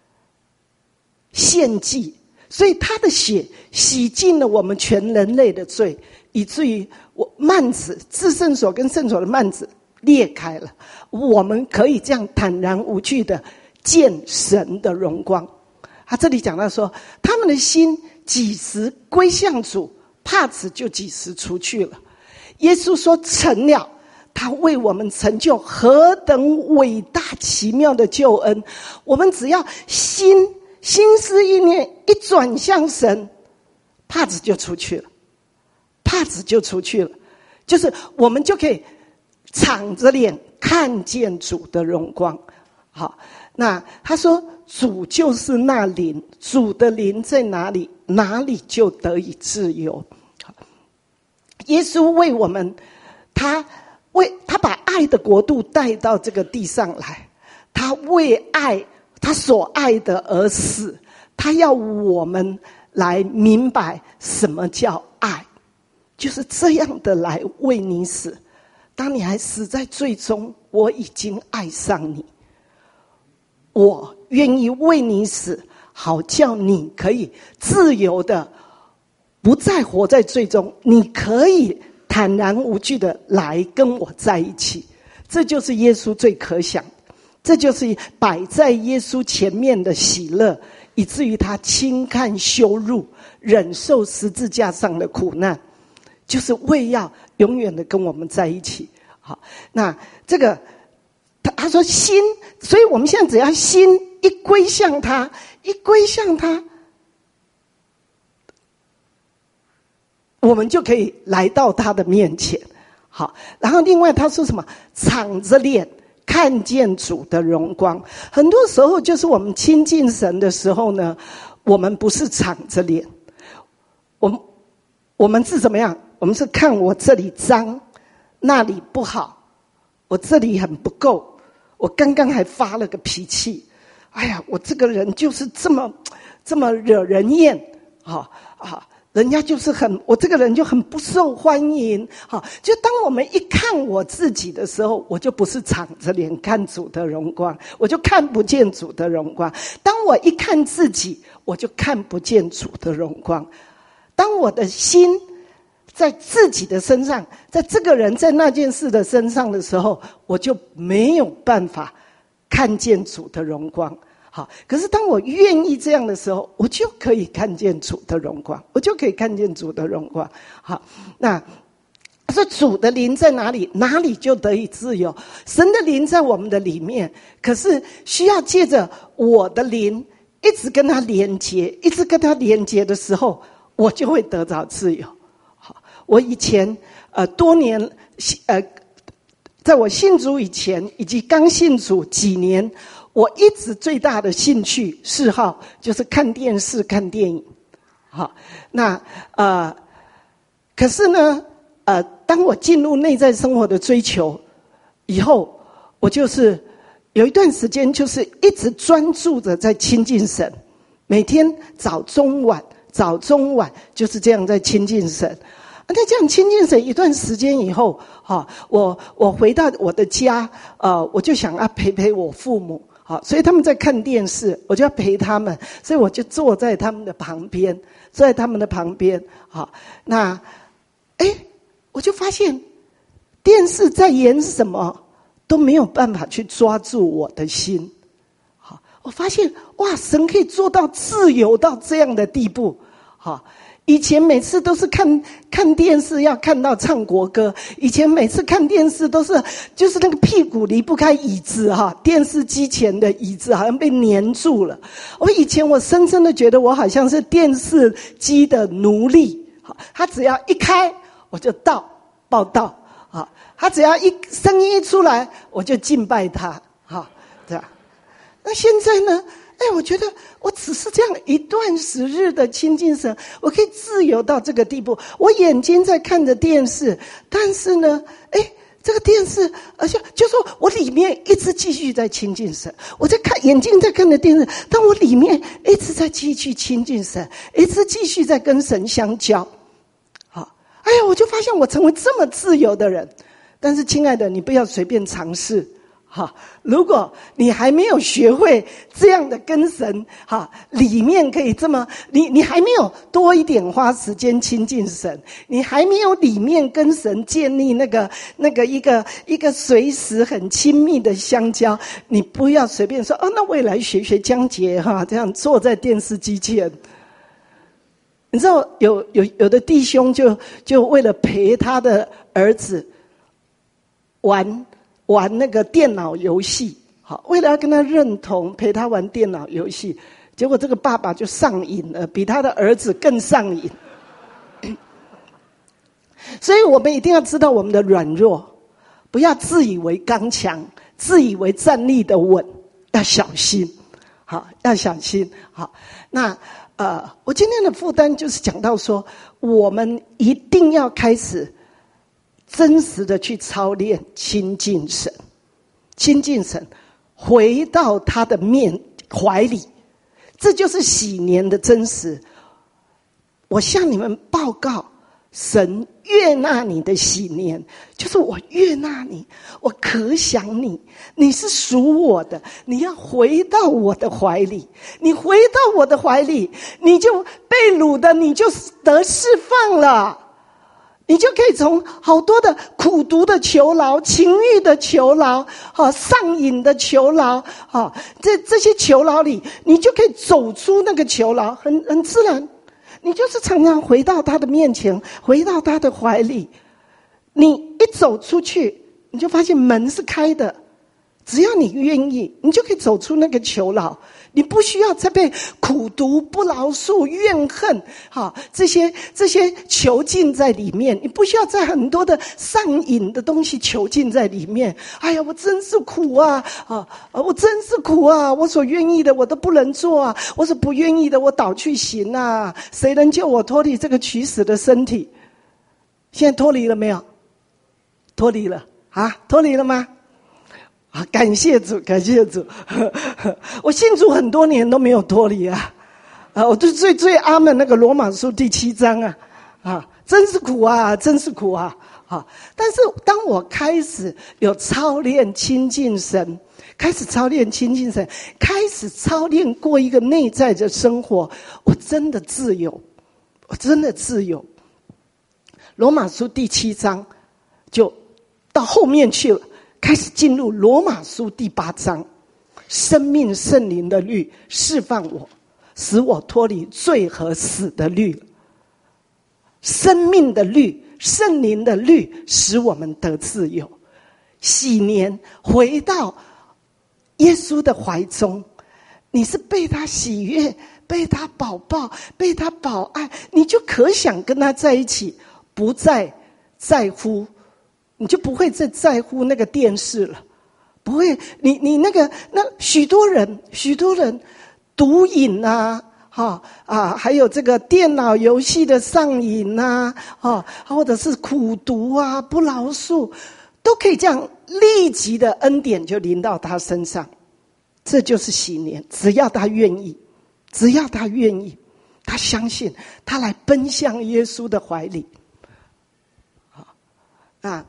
献祭。所以他的血洗净了我们全人类的罪，以至于我幔子至圣所跟圣所的幔子裂开了，我们可以这样坦然无惧的见神的荣光。他这里讲到说，他们的心几时归向主，帕子就几时除去了。耶稣说成了，他为我们成就何等伟大奇妙的救恩。我们只要心心思意念一转向神，帕子就出去了，帕子就出去了，就是我们就可以敞着脸看见主的荣光。好，那他说主就是那灵，主的灵在哪里，哪里就得以自由。耶稣为我们，他为他把爱的国度带到这个地上来，他为爱他所爱的而死，他要我们来明白什么叫爱，就是这样的来为你死。当你还死在罪中，我已经爱上你，我愿意为你死，好叫你可以自由的不再活在罪中，你可以坦然无惧的来跟我在一起。这就是耶稣最可想的，这就是摆在耶稣前面的喜乐，以至于他轻看羞辱，忍受十字架上的苦难，就是为要永远的跟我们在一起。好，那这个他他说心，所以我们现在只要心一归向他，一归向他，我们就可以来到他的面前。好，然后另外他说什么？敞着脸看看见主的荣光。很多时候就是我们亲近神的时候呢，我们不是敞着脸，我们我们是怎么样？我们是看我这里脏，那里不好，我这里很不够，我刚刚还发了个脾气，哎呀，我这个人就是这么这么惹人厌，啊啊！人家就是很，我这个人就很不受欢迎，好，就当我们一看我自己的时候，我就不是敞着脸看主的荣光，我就看不见主的荣光。当我一看自己，我就看不见主的荣光。当我的心在自己的身上，在这个人在那件事的身上的时候，我就没有办法看见主的荣光。好，可是当我愿意这样的时候，我就可以看见主的荣光，我就可以看见主的荣光。好，那所以主的灵在哪里，哪里就得以自由。神的灵在我们的里面，可是需要借着我的灵一直跟他连接，一直跟他连接的时候，我就会得到自由。好，我以前呃多年呃，在我信主以前，以及刚信主几年。我一直最大的兴趣嗜好就是看电视看电影。好，那呃可是呢呃当我进入内在生活的追求以后，我就是有一段时间就是一直专注着在亲近神，每天早中晚早中晚就是这样在亲近神。那这样亲近神一段时间以后，哈，我我回到我的家，呃我就想要陪陪我父母。好，所以他们在看电视，我就要陪他们，所以我就坐在他们的旁边，坐在他们的旁边。好，那，哎，我就发现电视在演什么都没有办法去抓住我的心。好，我发现哇，神可以做到自由到这样的地步。好。以前每次都是看看电视要看到唱国歌，以前每次看电视都是就是那个屁股离不开椅子哈，电视机前的椅子好像被黏住了。我以前我深深的觉得我好像是电视机的奴隶，他只要一开我就到报道，他只要一声音一出来我就敬拜他，哈，这样。那现在呢？哎，我觉得我只是这样一段时日的亲近神，我可以自由到这个地步。我眼睛在看着电视，但是呢，哎，这个电视，而且就说我里面一直继续在亲近神。我在看眼睛在看着电视，但我里面一直在继续亲近神，一直继续在跟神相交。好，哎呀，我就发现我成为这么自由的人。但是，亲爱的，你不要随便尝试。哈，如果你还没有学会这样的跟神，哈，里面可以这么，你你还没有多一点花时间亲近神，你还没有里面跟神建立那个那个一个一个随时很亲密的相交，你不要随便说哦，那我也来学学江杰哈，这样坐在电视机前。你知道有有有的弟兄就就为了陪他的儿子玩。玩那个电脑游戏，好，为了要跟他认同，陪他玩电脑游戏，结果这个爸爸就上瘾了，比他的儿子更上瘾。所以我们一定要知道我们的软弱，不要自以为刚强，自以为站立的稳，要小心，好，要小心。好，那呃，我今天的负担就是讲到说，我们一定要开始。真实的去操练亲近神，亲近神，回到他的面怀里，这就是喜年的真实。我向你们报告，神悦纳你的喜年，就是我悦纳你，我可想你，你是属我的，你要回到我的怀里，你回到我的怀里，你就被掳的，你就得释放了。你就可以从好多的苦毒的囚牢、情欲的囚牢、哈上瘾的囚牢、哈这这些囚牢里，你就可以走出那个囚牢，很很自然。你就是常常回到他的面前，回到他的怀里。你一走出去，你就发现门是开的，只要你愿意，你就可以走出那个囚牢。 你不需要再被苦毒、不饶恕、怨恨，哈，这些这些囚禁在里面。你不需要在很多的上瘾的东西囚禁在里面。哎呀，我真是苦啊！啊，我真是苦啊！我所愿意的我都不能做啊，我所不愿意的我倒去行啊！谁能救我脱离这个取死的身体？现在脱离了没有？脱离了啊？脱离了吗？啊，感谢主，感谢主！我信主很多年都没有脱离啊！啊，我就最最阿们那个罗马书第七章啊，啊，真是苦啊，真是苦啊！啊，但是当我开始有操练亲近神，开始操练亲近神，开始操练过一个内在的生活，我真的自由，我真的自由。罗马书第七章就到后面去了。开始进入罗马书第八章，生命圣灵的律释放我，使我脱离罪和死的律。生命的律，圣灵的律使我们得自由，喜年回到耶稣的怀中。你是被他喜悦，被他保抱，被他保爱，你就可想跟他在一起，不再在乎，你就不会再在乎那个电视了，不会，你你那个那许多人许多人毒瘾啊，哈啊，还有这个电脑游戏的上瘾啊，哈，或者是苦毒啊、不饶恕，都可以这样立即的恩典就临到他身上。这就是喜年，只要他愿意，只要他愿意，他相信，他来奔向耶稣的怀里。好，啊。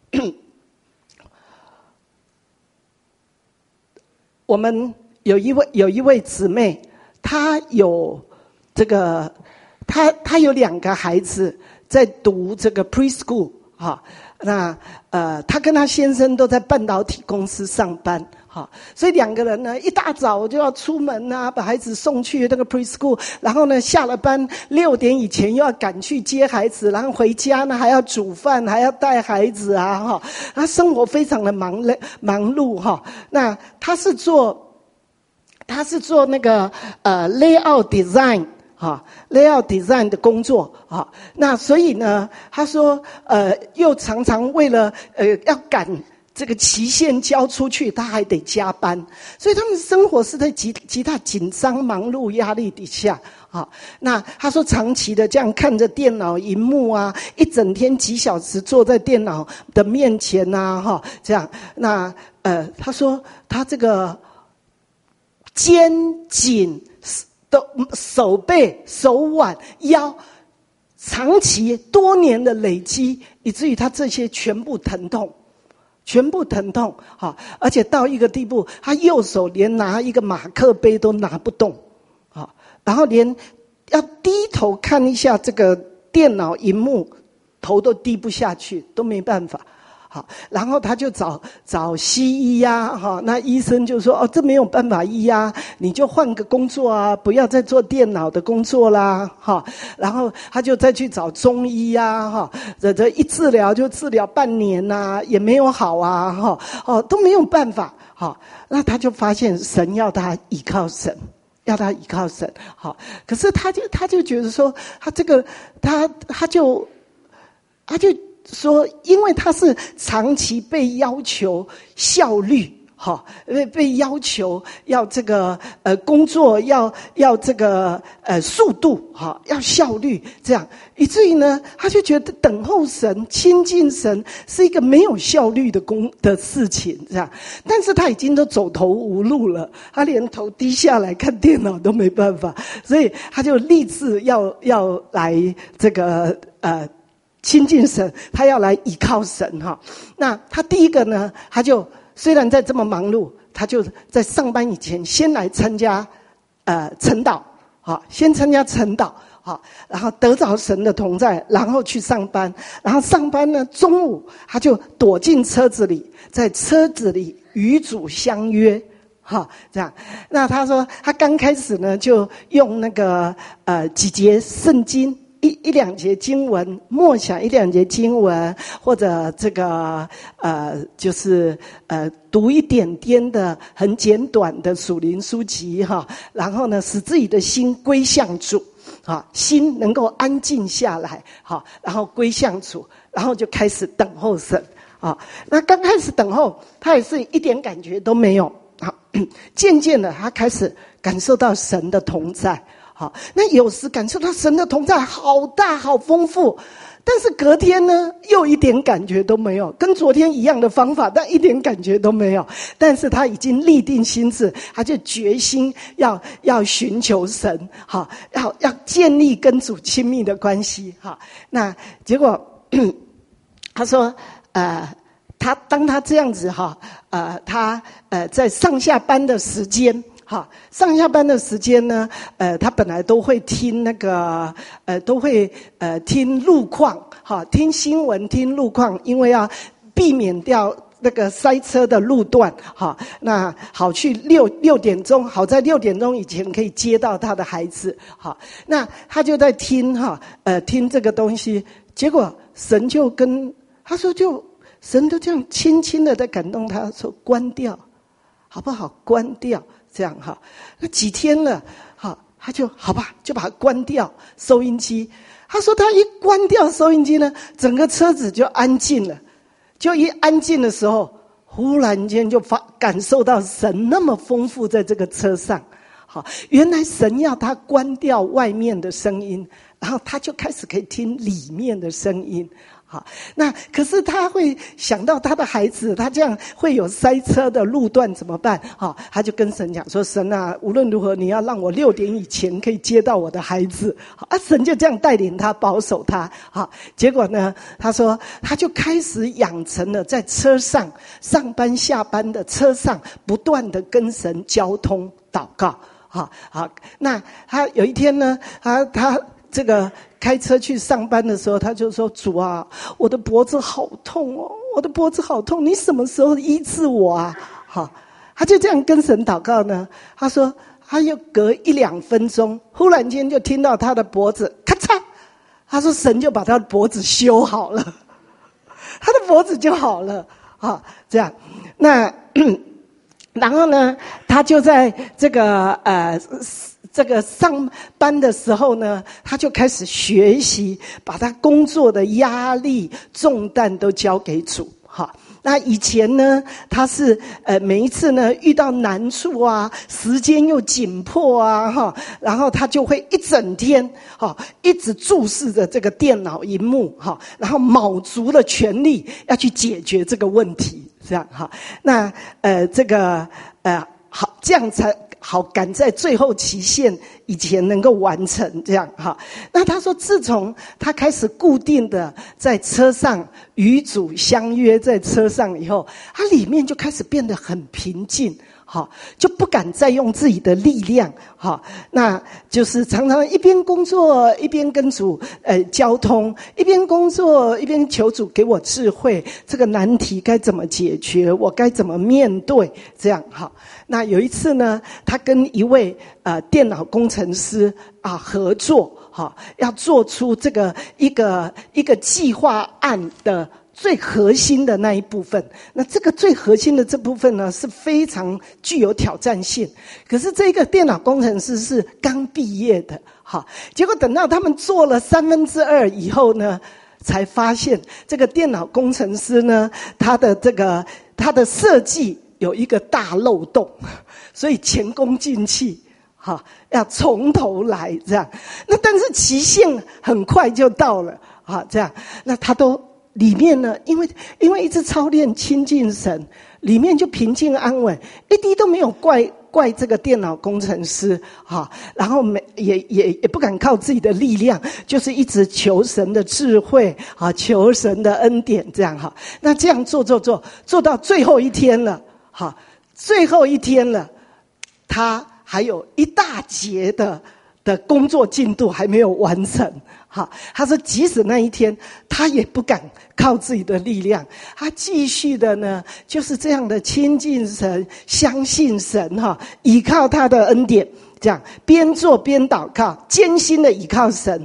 我们有一位有一位姊妹，她有这个，她她有两个孩子在读这个 preschool 哈，那呃，她跟她先生都在半导体公司上班。好，所以两个人呢，一大早就要出门啊，把孩子送去那个 preschool， 然后呢，下了班六点以前又要赶去接孩子，然后回家呢还要煮饭，还要带孩子啊，哈，他生活非常的忙累忙碌哈。那他是做，他是做那个呃 layout design。哈 ，layout design 的工作哈，那所以呢，他说呃，又常常为了呃要赶这个期限交出去，他还得加班，所以他们生活是在极极大紧张、忙碌、压力底下啊。那他说，长期的这样看着电脑荧幕啊，一整天几小时坐在电脑的面前呐，哈，这样，那呃，他说他这个肩颈的手背、手腕、腰，长期多年的累积，以至于他这些全部疼痛。全部疼痛，哈，而且到一个地步，他右手连拿一个马克杯都拿不动，啊，然后连要低头看一下这个电脑荧幕，头都低不下去，都没办法。好，然后他就找找西医呀，哈，那医生就说，哦，这没有办法医呀，你就换个工作啊，不要再做电脑的工作啦，哈，然后他就再去找中医呀，哈，这这一治疗就治疗半年呐，也没有好啊，哈，哦，都没有办法，好，那他就发现神要他倚靠神。要他倚靠神，好，可是他就他就觉得说，他这个他他就他就说，因为他是长期被要求效率，哈，被被要求要这个呃工作要要这个呃速度，哈，要效率，这样以至于呢，他就觉得等候神、亲近神是一个没有效率的工的事情，这样。但是他已经都走投无路了，他连头低下来看电脑都没办法，所以他就立志要要来这个呃。亲近神，他要来倚靠神哈。那他第一个呢，他就虽然在这么忙碌，他就在上班以前先来参加呃晨祷，好，先参加晨祷，好，然后得着神的同在，然后去上班。然后上班呢，中午他就躲进车子里，在车子里与主相约。哈，这样。那他说，他刚开始呢，就用那个呃几节圣经。 一一两节经文，默想一两节经文，或者这个呃，就是呃，读一点点的很简短的属灵书籍哈，然后呢，使自己的心归向主，哈，心能够安静下来，哈，然后归向主，然后就开始等候神，啊，那刚开始等候，他也是一点感觉都没有，好，渐渐的他开始感受到神的同在。好，那有时感受到神的同在好大好丰富，但是隔天呢又一点感觉都没有，跟昨天一样的方法，但一点感觉都没有。但是他已经立定心志，他就决心要要寻求神，好，要要建立跟主亲密的关系，好。那结果他说，呃，他当他这样子哈，呃，他呃在上下班的时间。好，上下班的时间呢，呃，他本来都会听那个，呃，都会呃听路况，好，听新闻，听路况，因为要避免掉那个塞车的路段，好，那好去六六点钟，好在六点钟以前可以接到他的孩子，好，那他就在听哈，呃，听这个东西，结果神就跟他说就，就神就这样轻轻的在感动他说关掉，好不好？关掉。这样哈，那几天了，好，他就好吧，就把它关掉收音机。他说他一关掉收音机呢，整个车子就安静了。就一安静的时候，忽然间就发感受到神那么丰富在这个车上。好，原来神要他关掉外面的声音，然后他就开始可以听里面的声音。好，那可是他会想到他的孩子，他这样会有塞车的路段怎么办？好，他就跟神讲说：“神啊，无论如何，你要让我六点以前可以接到我的孩子。”好，啊，神就这样带领他，保守他。好，结果呢，他说他就开始养成了在车上上班下班的车上不断的跟神交通祷告。好，好，那他有一天呢，他他这个。开车去上班的时候，他就说：“主啊，我的脖子好痛哦，我的脖子好痛，你什么时候医治我啊？”好，他就这样跟神祷告呢。他说，他又隔一两分钟，忽然间就听到他的脖子咔嚓，他说神就把他的脖子修好了，他的脖子就好了。好，这样，那然后呢，他就在这个呃。这个上班的时候呢，他就开始学习，把他工作的压力重担都交给主。哈，那以前呢，他是呃每一次呢遇到难处啊，时间又紧迫啊，哈，然后他就会一整天哈一直注视着这个电脑荧幕哈，然后卯足了全力要去解决这个问题，这样哈。那呃这个呃好，这样才。好，赶在最后期限以前能够完成，这样哈。那他说，自从他开始固定的在车上与主相约，在车上以后，他里面就开始变得很平静，好，就不敢再用自己的力量，好，那就是常常一边工作一边跟主呃交通，一边工作一边求主给我智慧，这个难题该怎么解决，我该怎么面对，这样哈。那有一次呢，他跟一位呃电脑工程师啊合作，哈，要做出这个一个一个计划案的最核心的那一部分。那这个最核心的这部分呢，是非常具有挑战性。可是这个电脑工程师是刚毕业的，哈，结果等到他们做了三分之二以后呢，才发现这个电脑工程师呢，他的这个他的设计。有一个大漏洞，所以前功尽弃，好，要从头来这样。那但是期限很快就到了，好，这样。那他都里面呢，因为因为一直操练亲近神，里面就平静安稳，一滴都没有怪怪这个电脑工程师，哈，然后没也也也不敢靠自己的力量，就是一直求神的智慧，啊，求神的恩典，这样哈。那这样做做做做到最后一天了。好，最后一天了，他还有一大截的的工作进度还没有完成。好，他说即使那一天，他也不敢靠自己的力量，他继续的呢，就是这样的亲近神，相信神哈，依靠他的恩典，这样边做边祷告，艰辛的依靠神。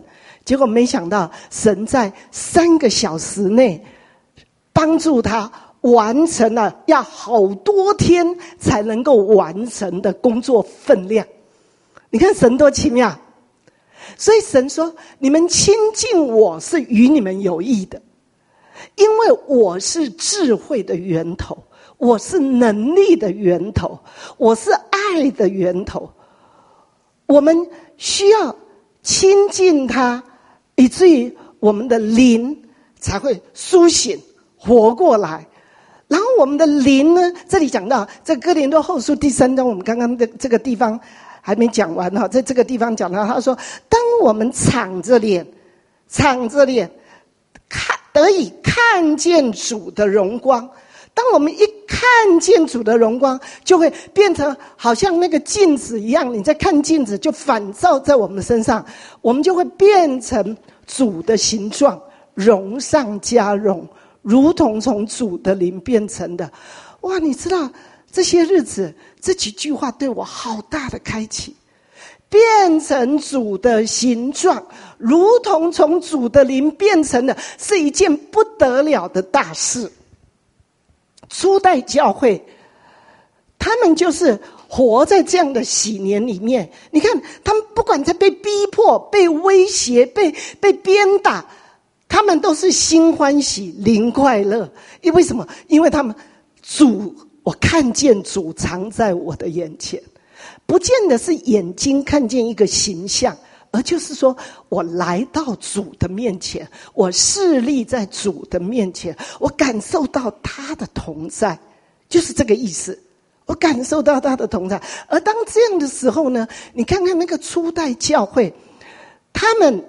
结果没想到神在三个小时内帮助他完成了要好多天才能够完成的工作分量。你看神多奇妙。所以神说，你们亲近我是与你们有益的，因为我是智慧的源头，我是能力的源头，我是爱的源头。我们需要亲近他，以至于我们的灵才会苏醒活过来。然后我们的灵呢，这里讲到在哥林多后书第三章，我们刚刚的这个地方还没讲完哈，在这个地方讲到，他说，当我们敞着脸敞着脸看得以看见主的荣光，当我们一看见主的荣光，就会变成好像那个镜子一样，你在看镜子就反照在我们身上，我们就会变成主的形状，荣上加荣，如同从主的灵变成的。哇，你知道这些日子这几句话对我好大的开启。变成主的形状，如同从主的灵变成的，是一件不得了的大事。初代教会他们就是活在这样的喜年里面。你看他们不管在被逼迫、被威胁、被被鞭打，他们都是心欢喜灵快乐。因为什么？因为他们主，我看见主藏在我的眼前，不见得是眼睛看见一个形象，而就是说我来到主的面前，我侍立在主的面前，我感受到他的同在，就是这个意思。我感受到他的同在。而当这样的时候呢，你看看那个初代教会，他们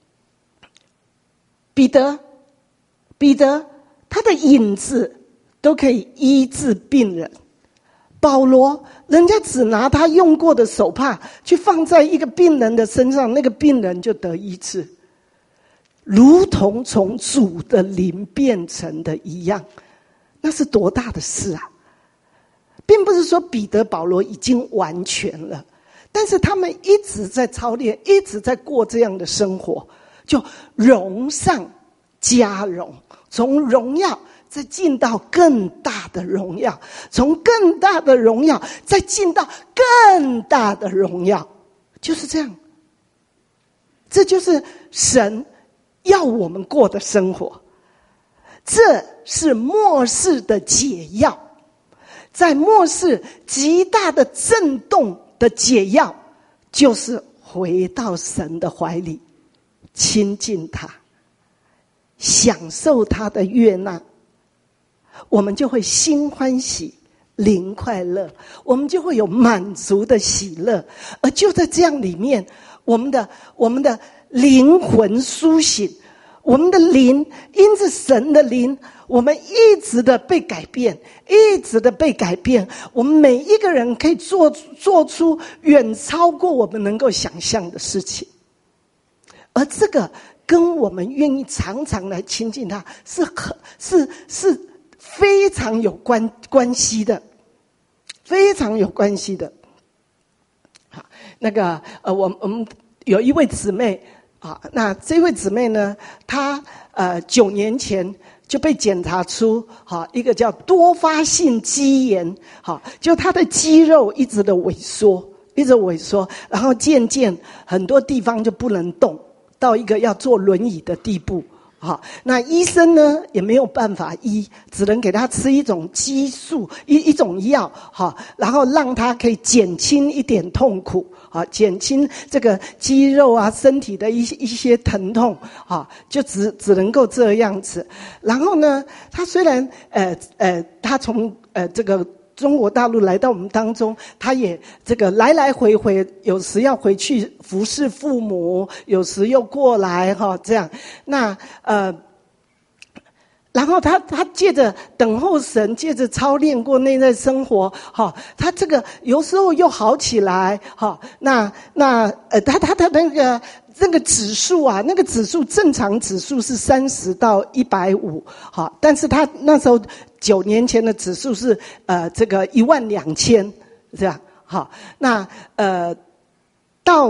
彼得彼得他的影子都可以医治病人。保罗人家只拿他用过的手帕去放在一个病人的身上，那个病人就得医治，如同从主的灵变成的一样。那是多大的事啊！并不是说彼得保罗已经完全了，但是他们一直在操练，一直在过这样的生活，就荣上加荣，从荣耀再进到更大的荣耀，从更大的荣耀再进到更大的荣耀，就是这样。这就是神要我们过的生活，这是末世的解药。在末世极大的震动的解药，就是回到神的怀里，亲近他，享受他的悦纳，我们就会心欢喜灵快乐，我们就会有满足的喜乐。而就在这样里面，我们的我们的灵魂苏醒，我们的灵因着神的灵，我们一直的被改变，一直的被改变。我们每一个人可以做做出远超过我们能够想象的事情，而这个跟我们愿意常常来亲近他是很是是非常有关关系的，非常有关系的。好，那个呃，我我们有一位姊妹啊，那这位姊妹呢，她呃九年前就被检查出好一个叫多发性肌炎，好，就她的肌肉一直的萎缩，一直萎缩，然后渐渐很多地方就不能动，到一个要坐轮椅的地步。好，那医生呢也没有办法医，只能给他吃一种激素，一一种药，好，然后让他可以减轻一点痛苦，好，减轻这个肌肉啊身体的一一些疼痛，好，就只只能够这样子。然后呢，他虽然呃呃，他从呃这个中国大陆来到我们当中，他也这个来来回回，有时要回去服侍父母，有时又过来哈，这样。那呃，然后他他借着等候神，借着操练过内在生活，哈，他这个有时候又好起来，哈。那那呃，他他他那个。那个指数啊，那个指数正常指数是三十到一百五，好，但是他那时候九年前的指数是呃这个一万两千，这样好。那呃到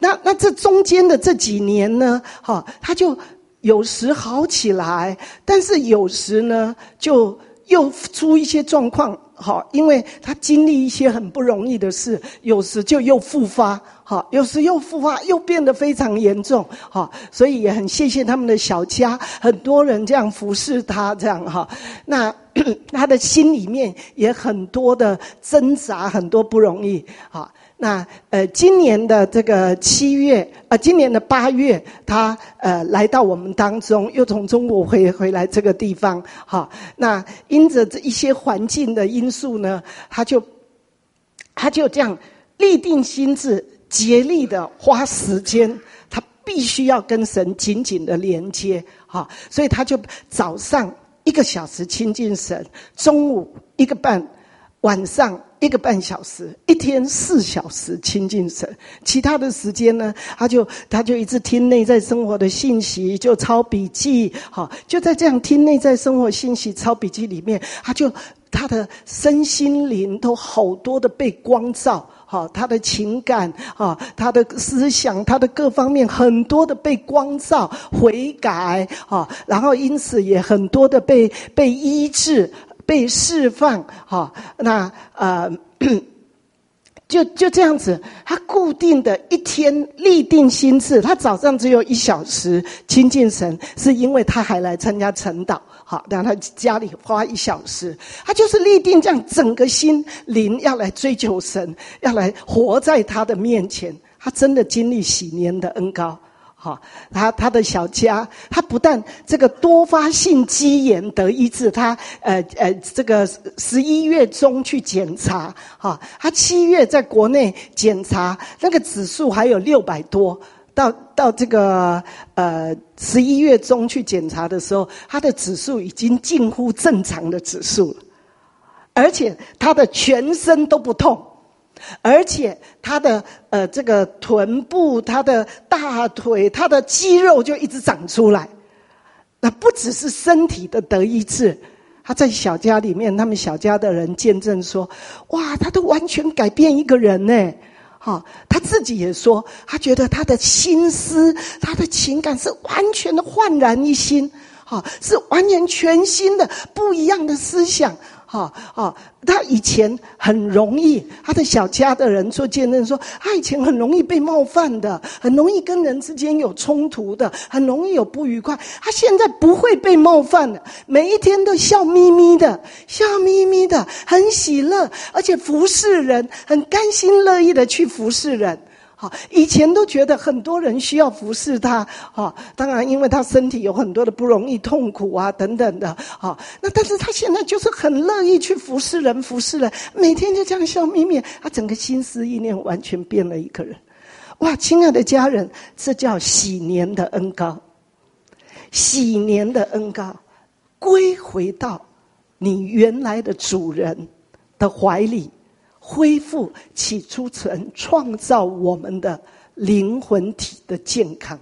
那那这中间的这几年呢，哈，他就有时好起来，但是有时呢就又出一些状况，好，因为他经历一些很不容易的事，有时就又复发，好，有时又复发，又变得非常严重，好，所以也很谢谢他们的小家，很多人这样服侍他，这样哈，那他的心里面也很多的挣扎，很多不容易，好。那呃，今年的这个七月，呃，今年的八月，他呃来到我们当中，又从中国回回来这个地方，哈。那因着这一些环境的因素呢，他就他就这样立定心志，竭力的花时间，他必须要跟神紧紧的连接，哈。所以他就早上一个小时亲近神，中午一个半，晚上一个半小时，一天四小时亲近神，其他的时间呢，他就他就一直听内在生活的信息，就抄笔记，好，就在这样听内在生活信息、抄笔记里面，他就他的身心灵都好多的被光照，好，他的情感，啊，他的思想，他的各方面很多的被光照、悔改，啊，然后因此也很多的被被医治。被释放，好，那呃，就就这样子，他固定的一天立定心志，他早上只有一小时亲近神，是因为他还来参加晨祷，好，让他家里花一小时，他就是立定这样整个心灵要来追求神，要来活在他的面前，他真的经历喜年的恩膏。好，他他的小家，他不但这个多发性肌炎得医治，他呃呃这个十一月中去检查，哈，他七月在国内检查，那个指数还有六百多，到到这个呃十一月中去检查的时候，他的指数已经近乎正常的指数了，而且他的全身都不痛。而且他的呃这个臀部、他的大腿、他的肌肉就一直长出来。那不只是身体的得医治，他在小家里面，他们小家的人见证说：“哇，他都完全改变一个人呢。”好，他自己也说，他觉得他的心思、他的情感是完全的焕然一新，好，是完全全新的、不一样的思想。好，好，他以前很容易，他的小家的人做见证说，他以前很容易被冒犯的，很容易跟人之间有冲突的，很容易有不愉快。他现在不会被冒犯了，每一天都笑眯眯的，笑眯眯的，很喜乐，而且服侍人，很甘心乐意的去服侍人。好，以前都觉得很多人需要服侍他，好，当然因为他身体有很多的不容易、痛苦啊等等的，好，那但是他现在就是很乐意去服侍人，服侍人，每天就这样笑眯眯，他整个心思意念完全变了一个人。哇，亲爱的家人，这叫喜年的恩膏，喜年的恩膏，归回到你原来的主人的怀里。恢复起初神创造我们的灵魂体的健康，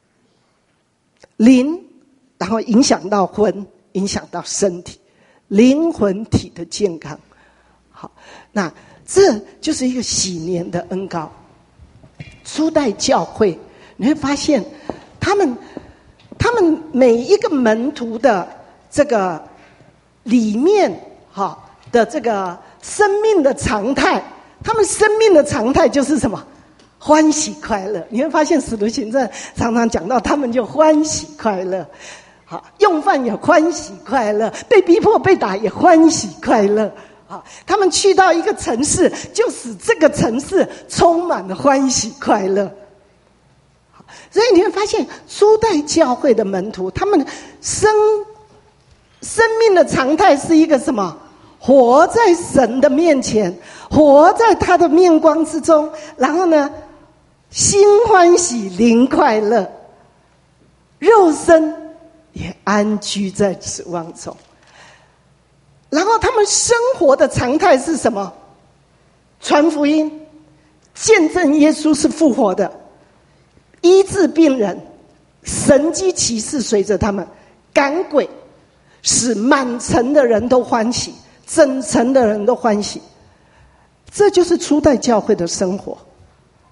灵，然后影响到魂，影响到身体，灵魂体的健康。好，那这就是一个喜年的恩膏。初代教会，你会发现，他们他们每一个门徒的这个里面，哈的这个。生命的常态，他们生命的常态就是什么？欢喜快乐。你会发现使徒行传常常讲到他们就欢喜快乐，好，用饭也欢喜快乐，被逼迫被打也欢喜快乐，好，他们去到一个城市，就使这个城市充满了欢喜快乐。好，所以你会发现初代教会的门徒，他们生生命的常态是一个什么？活在神的面前，活在他的面光之中，然后呢，心欢喜，灵快乐，肉身也安居在指望中。然后他们生活的常态是什么？传福音，见证耶稣是复活的，医治病人，神迹奇事随着他们，赶鬼，使满城的人都欢喜，整城的人都欢喜。这就是初代教会的生活。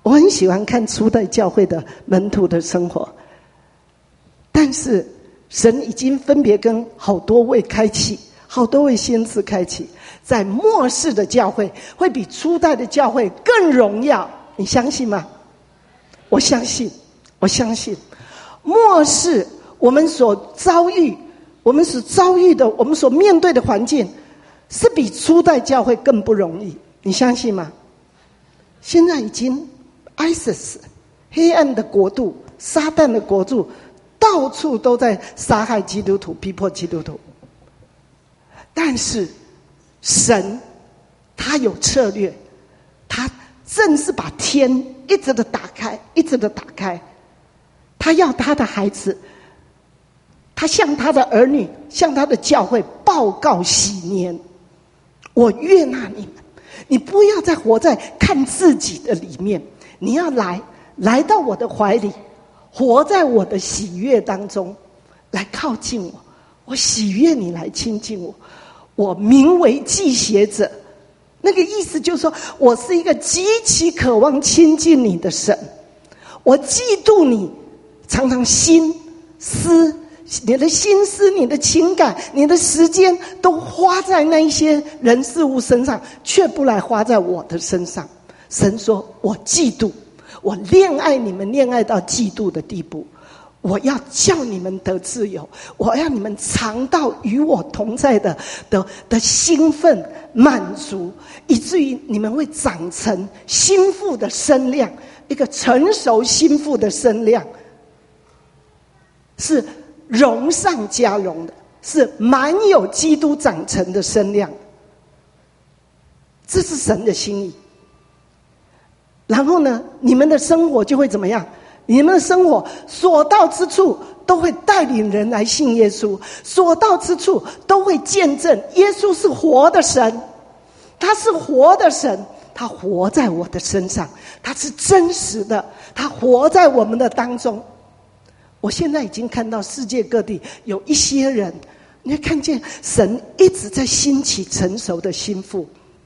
我很喜欢看初代教会的门徒的生活，但是神已经分别跟好多位开启，好多位先知开启，在末世的教会会比初代的教会更荣耀，你相信吗？我相信，我相信。末世我们所遭遇，我们所遭遇的，我们所面对的环境，是比初代教会更不容易，你相信吗？现在已经 I S I S 黑暗的国度，撒旦的国度，到处都在杀害基督徒，逼迫基督徒。但是神他有策略，他正是把天一直的打开，一直的打开。他要他的孩子，他向他的儿女，向他的教会报告喜年。我悦纳你们，你不要再活在看自己的里面，你要来来到我的怀里，活在我的喜悦当中，来靠近我。我喜悦你来亲近我，我名为祭邪者。那个意思就是说，我是一个极其渴望亲近你的神，我嫉妒你常常心思，你的心思，你的情感，你的时间都花在那一些人事物身上，却不来花在我的身上。神说，我嫉妒，我恋爱你们，恋爱到嫉妒的地步。我要叫你们得自由，我要你们尝到与我同在的的的兴奋满足，以至于你们会长成心腹的身量，一个成熟心腹的身量，是荣上加荣的，是满有基督长成的身量。这是神的心意。然后呢，你们的生活就会怎么样？你们的生活所到之处都会带领人来信耶稣，所到之处都会见证耶稣是活的神，他是活的神，他活在我的身上，他是真实的，他活在我们的当中。我现在已经看到世界各地有一些人，你会看见神一直在兴起成熟的心腹，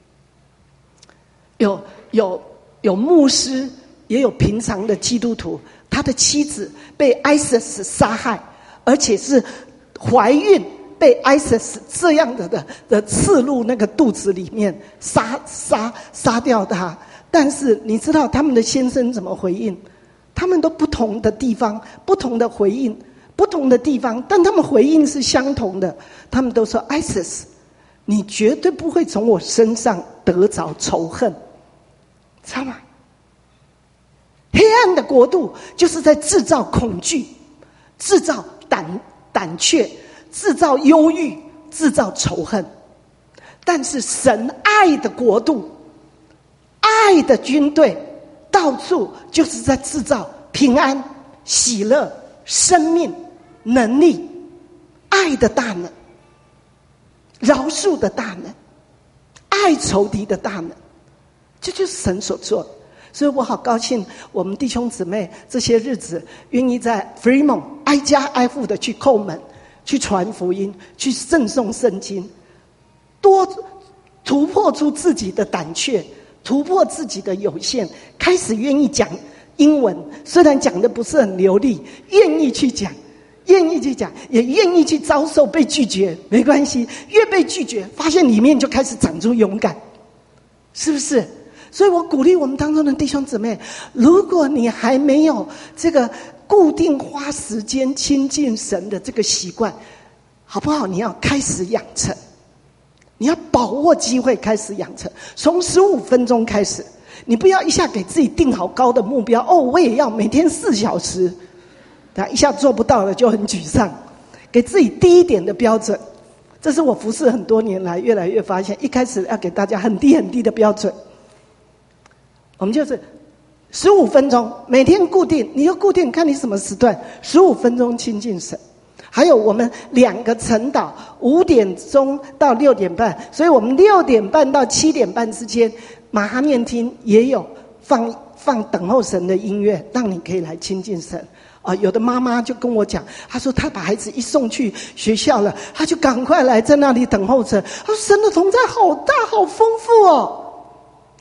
有有有牧师，也有平常的基督徒，他的妻子被 I S I S 杀害，而且是怀孕被 I S I S 这样的的的刺入那个肚子里面，杀杀杀掉他。但是你知道他们的先生怎么回应？他们都不同的地方，不同的回应，不同的地方，但他们回应是相同的。他们都说 I S I S， 你绝对不会从我身上得着仇恨，知道吗？黑暗的国度就是在制造恐惧，制造胆胆怯，制造忧郁，制造仇恨。但是神爱的国度，爱的军队，到处就是在制造平安、喜乐、生命、能力、爱的大能、饶恕的大能、爱仇敌的大能。这就是神所做的。所以我好高兴，我们弟兄姊妹这些日子愿意在 Fremont 挨家挨户的去叩门，去传福音，去赠送圣经，多突破出自己的胆怯，突破自己的有限，开始愿意讲英文，虽然讲的不是很流利，愿意去讲，愿意去讲，也愿意去遭受被拒绝，没关系，越被拒绝，发现里面就开始长出勇敢，是不是？所以我鼓励我们当中的弟兄姊妹，如果你还没有这个固定花时间亲近神的这个习惯，好不好？你要开始养成，你要把握机会开始养成，从十五分钟开始，你不要一下给自己定好高的目标，哦，我也要每天四小时，一下做不到了就很沮丧，给自己低一点的标准。这是我服侍很多年来越来越发现，一开始要给大家很低很低的标准。我们就是十五分钟，每天固定，你就固定看你什么时段，十五分钟亲近神。还有我们两个晨祷，五点钟到六点半，所以我们六点半到七点半之间，马哈念厅也有放放等候神的音乐，让你可以来亲近神。啊，有的妈妈就跟我讲，她说她把孩子一送去学校了，她就赶快来在那里等候神。她说神的同在好大好丰富哦。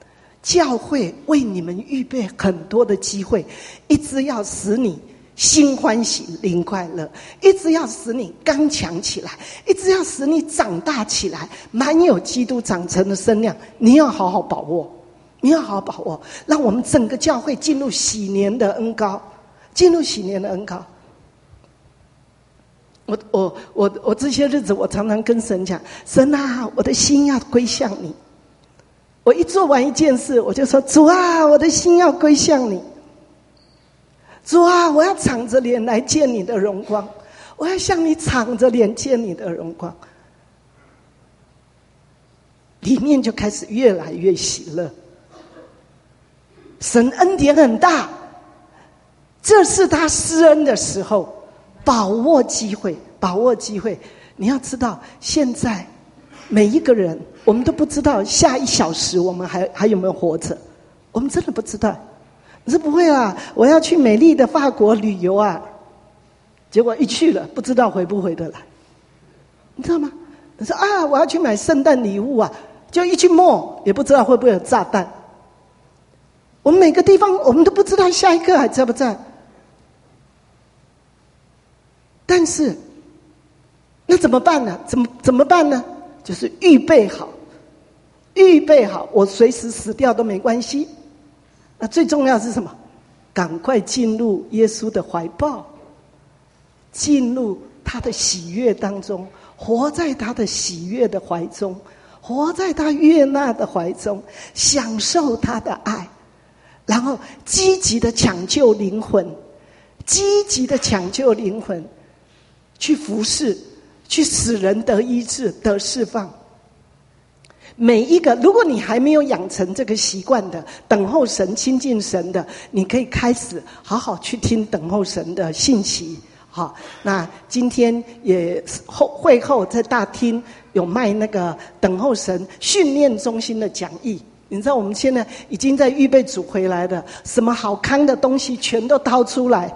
教会为你们预备很多的机会，一直要使你心欢喜灵快乐，一直要使你刚强起来，一直要使你长大起来，满有基督长成的身量。你要好好把握，你要好好把握，让我们整个教会进入喜年的恩膏，进入喜年的恩膏。我我我我这些日子，我常常跟神讲：神啊，我的心要归向你。我一做完一件事，我就说：主啊，我的心要归向你。主啊，我要敞着脸来见你的荣光，我要向你敞着脸见你的荣光。里面就开始越来越喜乐。神恩典很大，这是他施恩的时候，把握机会，把握机会。你要知道，现在每一个人，我们都不知道下一小时我们还还有没有活着，我们真的不知道。你说不会啊，我要去美丽的法国旅游啊，结果一去了，不知道回不回得来，你知道吗？你说啊，我要去买圣诞礼物啊，就一去摸，也不知道会不会有炸弹。我们每个地方，我们都不知道下一刻还在不在。但是，那怎么办呢？怎么怎么办呢？就是预备好，预备好，我随时死掉都没关系。那最重要是什么？赶快进入耶稣的怀抱，进入他的喜悦当中，活在他的喜悦的怀中，活在他悦纳的怀中，享受他的爱，然后积极的抢救灵魂，积极的抢救灵魂，去服侍，去使人得医治，得释放。每一个，如果你还没有养成这个习惯的，等候神、亲近神的，你可以开始好好去听等候神的信息。好，那今天也后会后在大厅有卖那个等候神训练中心的讲义。你知道我们现在已经在预备主回来的，什么好康的东西全都掏出来，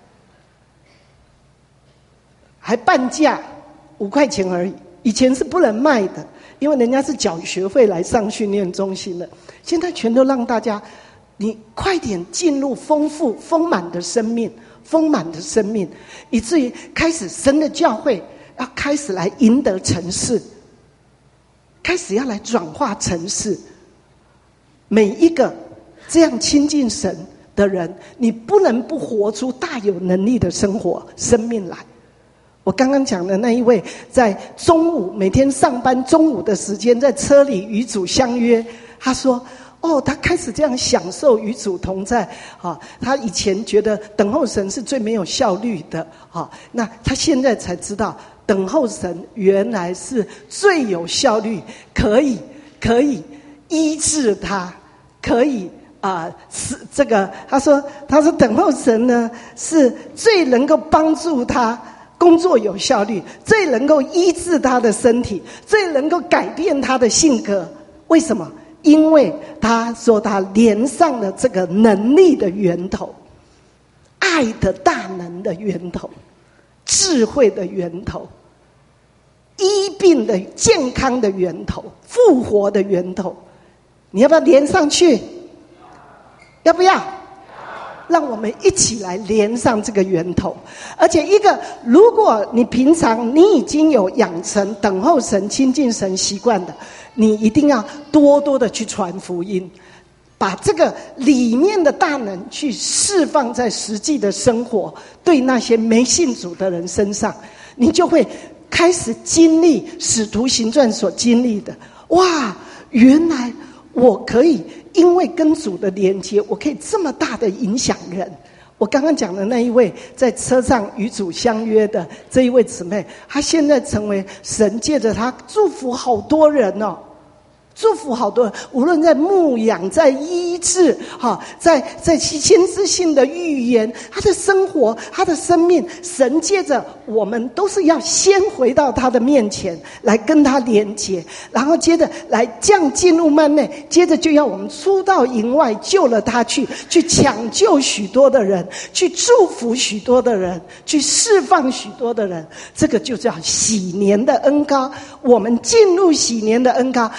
还半价五块钱而已。以前是不能卖的，因为人家是缴学费来上训练中心的。现在全都让大家，你快点进入丰富丰满的生命，丰满的生命，以至于开始神的教会要开始来赢得城市，开始要来转化城市。每一个这样亲近神的人，你不能不活出大有能力的生活生命来。我刚刚讲的那一位，在中午每天上班中午的时间，在车里与主相约，他说：“哦，他开始这样享受与主同在啊！他以前觉得等候神是最没有效率的啊，那他现在才知道，等候神原来是最有效率，可以可以医治他，可以啊，是这个。他说，他说等候神呢，是最能够帮助他工作有效率，最能够医治他的身体，最能够改变他的性格。为什么？因为他说他连上了这个能力的源头，爱的大能的源头，智慧的源头，医病的健康的源头，复活的源头。你要不要连上去？要不要？让我们一起来连上这个源头。而且一个，如果你平常你已经有养成等候神、亲近神习惯的，你一定要多多的去传福音，把这个里面的大能去释放在实际的生活，对那些没信主的人身上，你就会开始经历使徒行传所经历的。哇，原来我可以因为跟主的连接，我可以这么大的影响人。我刚刚讲的那一位在车上与主相约的这一位姊妹，她现在成为神借着她祝福好多人哦，祝福好多人，无论在牧养、在医治、哈，在在先知性的预言，他的生活、他的生命，神借着我们都是要先回到他的面前来跟他连接，然后接着来降进入幔内，接着就要我们出到营外，救了他去，去抢救许多的人，去祝福许多的人，去释放许多的人。这个就叫喜年的恩膏。我们进入喜年的恩膏，然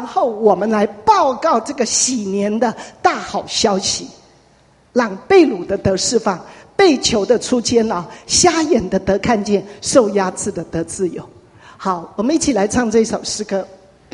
然后我们来报告这个喜年的大好消息，让被掳的得释放，被囚的出监牢，瞎眼的得看见，受压制的得自由。好，我们一起来唱这首诗歌。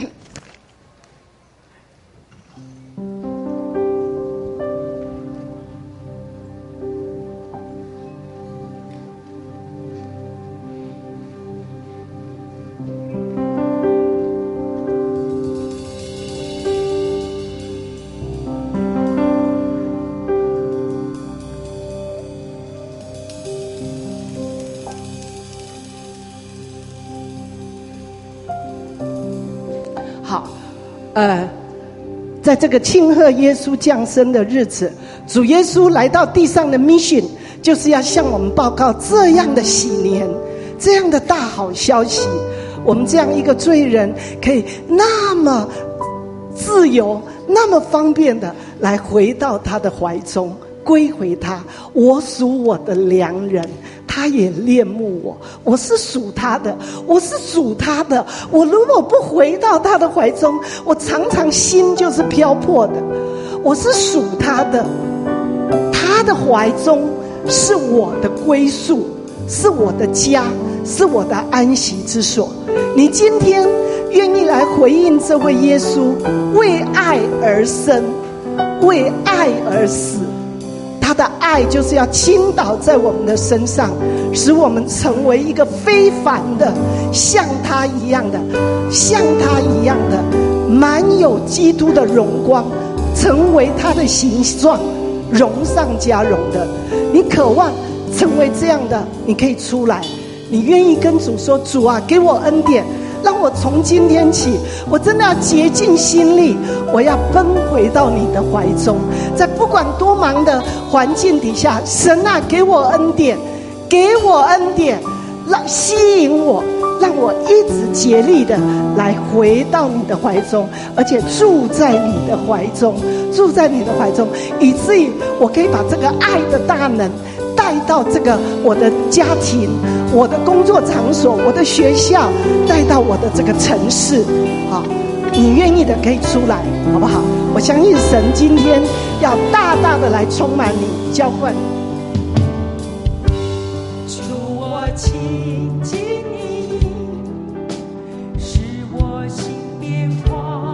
好，呃，在这个庆贺耶稣降生的日子，主耶稣来到地上的 mission 就是要向我们报告这样的喜年，这样的大好消息。我们这样一个罪人可以那么自由，那么方便的来回到他的怀中，归回他。我属我的良人，他也恋慕我，我是属他的，我是属他的。我如果不回到他的怀中，我常常心就是漂泊的。我是属他的，他的怀中是我的归宿，是我的家，是我的安息之所。你今天愿意来回应这位耶稣，为爱而生，为爱而死。他的爱就是要倾倒在我们的身上，使我们成为一个非凡的，像他一样的，像他一样的，满有基督的荣光，成为他的形状，荣上加荣的。你渴望成为这样的，你可以出来，你愿意跟主说，主啊，给我恩典，让我从今天起，我真的要竭尽心力，我要奔回到你的怀中。在不管多忙的环境底下，神啊，给我恩典，给我恩典，让吸引我，让我一直竭力的来回到你的怀中，而且住在你的怀中，住在你的怀中，以至于我可以把这个爱的大能带到这个我的家庭，我的工作场所，我的学校，带到我的这个城市。好，你愿意的可以出来，好不好？我相信神今天要大大的来充满你，浇灌你。 主，我亲近你，使我心变化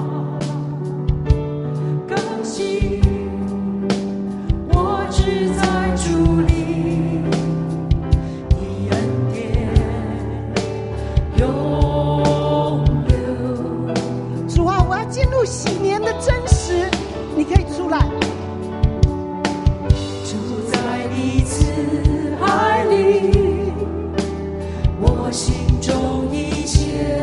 更新，我只在主里，你恩典永留。 主啊，我要进入喜年的真实，你可以出来。 住在你慈爱里，我心中一切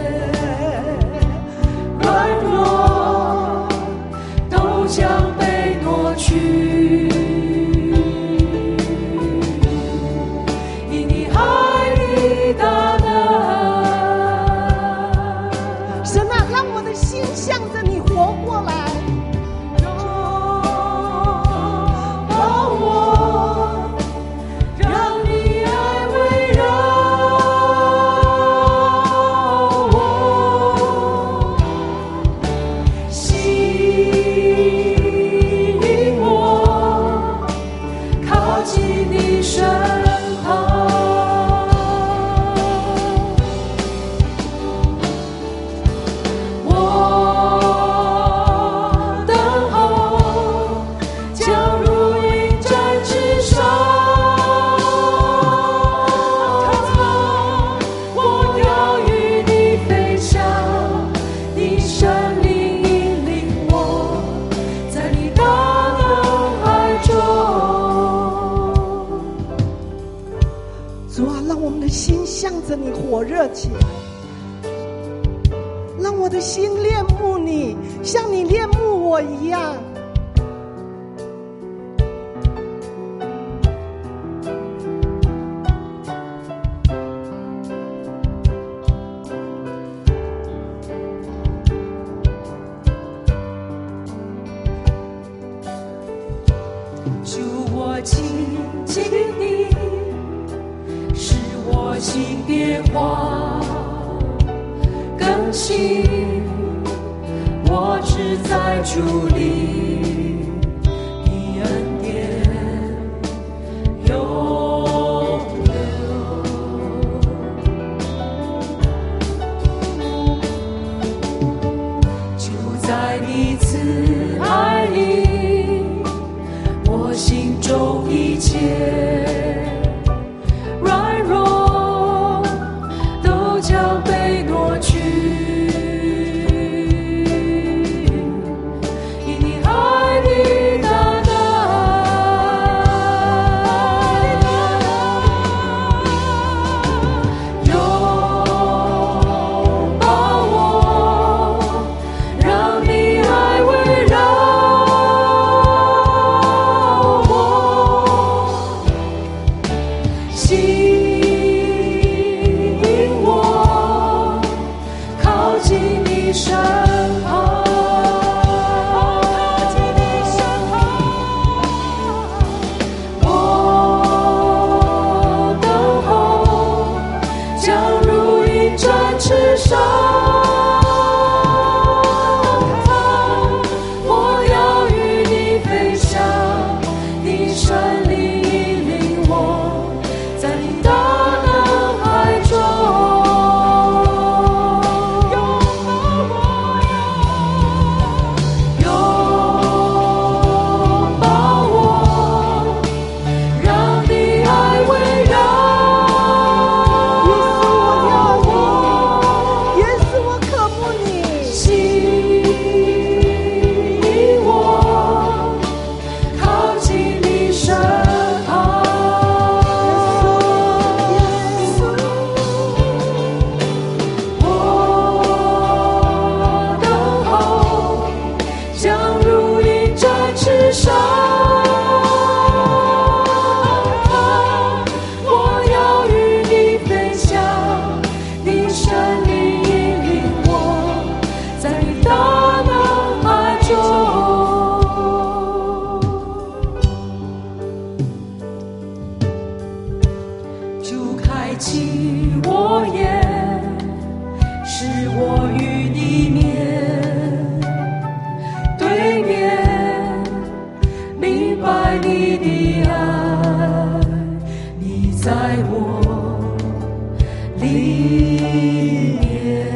软弱都将被挪去，因你爱的大能。 神啊，让我的心向着你活过来。你火热起来，让我的心恋慕你，像你恋慕我一样。 主，我亲近你，使我心变化更新，我我只在主里，你恩典永留。就在你慈爱里，我心中一切软弱都将被挪去，因你爱的大能，拥抱我，让你爱围绕我，吸引我靠近你身旁，我等候将如鹰展翅上腾，我要与你飞翔，你神灵引领我，在你大能海中拥抱我，让你爱围绕我， 耶稣，我渴慕你。 吸引我靠近你身旁，我等候将如鹰展翅上腾，我要与你飞翔，你神灵引领我，在你大能海中。主开启我眼，使我与你面对面，明白你的爱，你在我里面。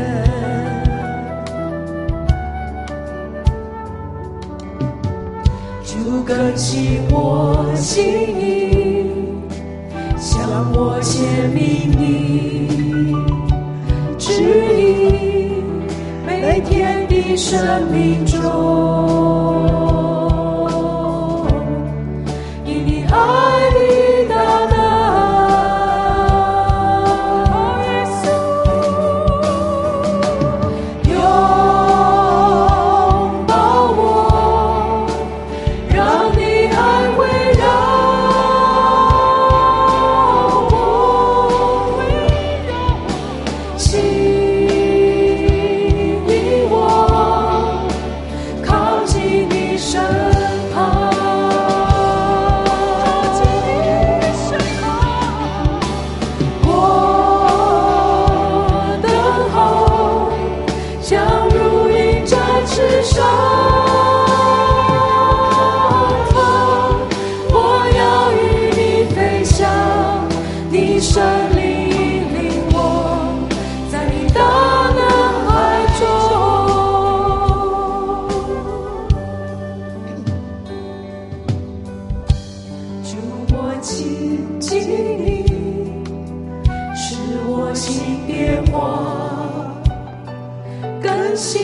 主更新我心意，向我显明你旨意，每天的生命中，因你爱的大能，耶稣，拥抱我，让你爱围绕我，吸引我靠近你身旁，我等候将如鹰展翅上腾，我要与你飞翔，你神灵引领我，在你大能海中。主，我亲近你，使我心变化更新，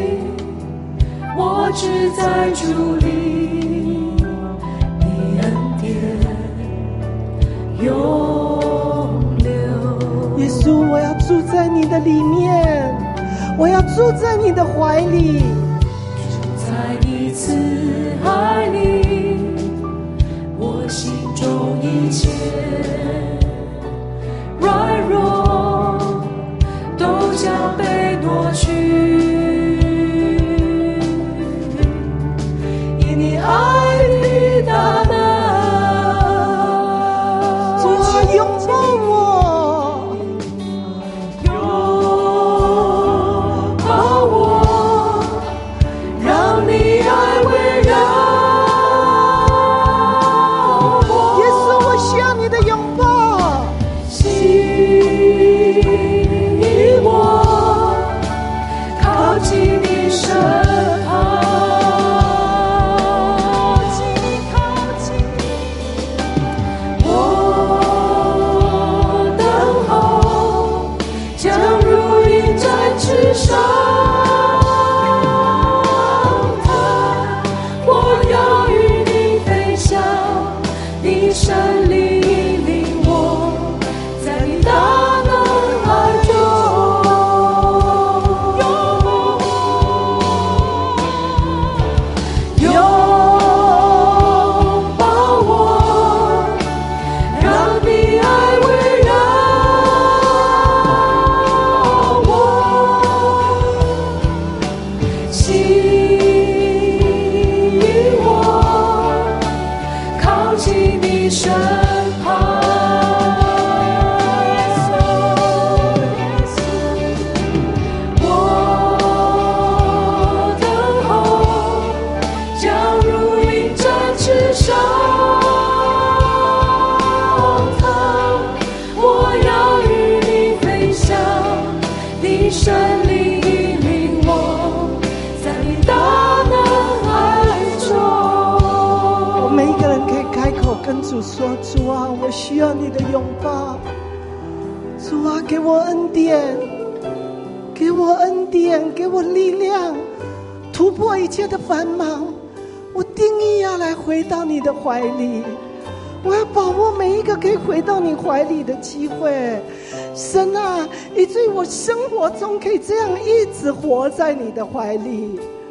我只在主里，你恩典永留。 耶稣，我要住在你的里面，我要住在你的怀里。 在你慈爱里，我心中一切软弱都将被挪去，因你爱的大能， 主啊，拥抱我， 拥抱我， 上腾，我要与你飞翔，你神灵引领我，在你大能爱中拥抱我，让你爱围绕我，吸引我靠近你身旁。我等候，将如鹰展翅上腾，我要与你飞翔，你神灵引领我，在你大能爱中。 我们每一个人可以开口跟主说：主啊，我需要你的拥抱。主啊，给我恩典，给我恩典，给我力量，突破一切的繁忙。我定义要来回到你的怀里，我要把握每一个可以回到你怀里的机会。神啊，以至于我生活中可以这样一直活在你的怀里。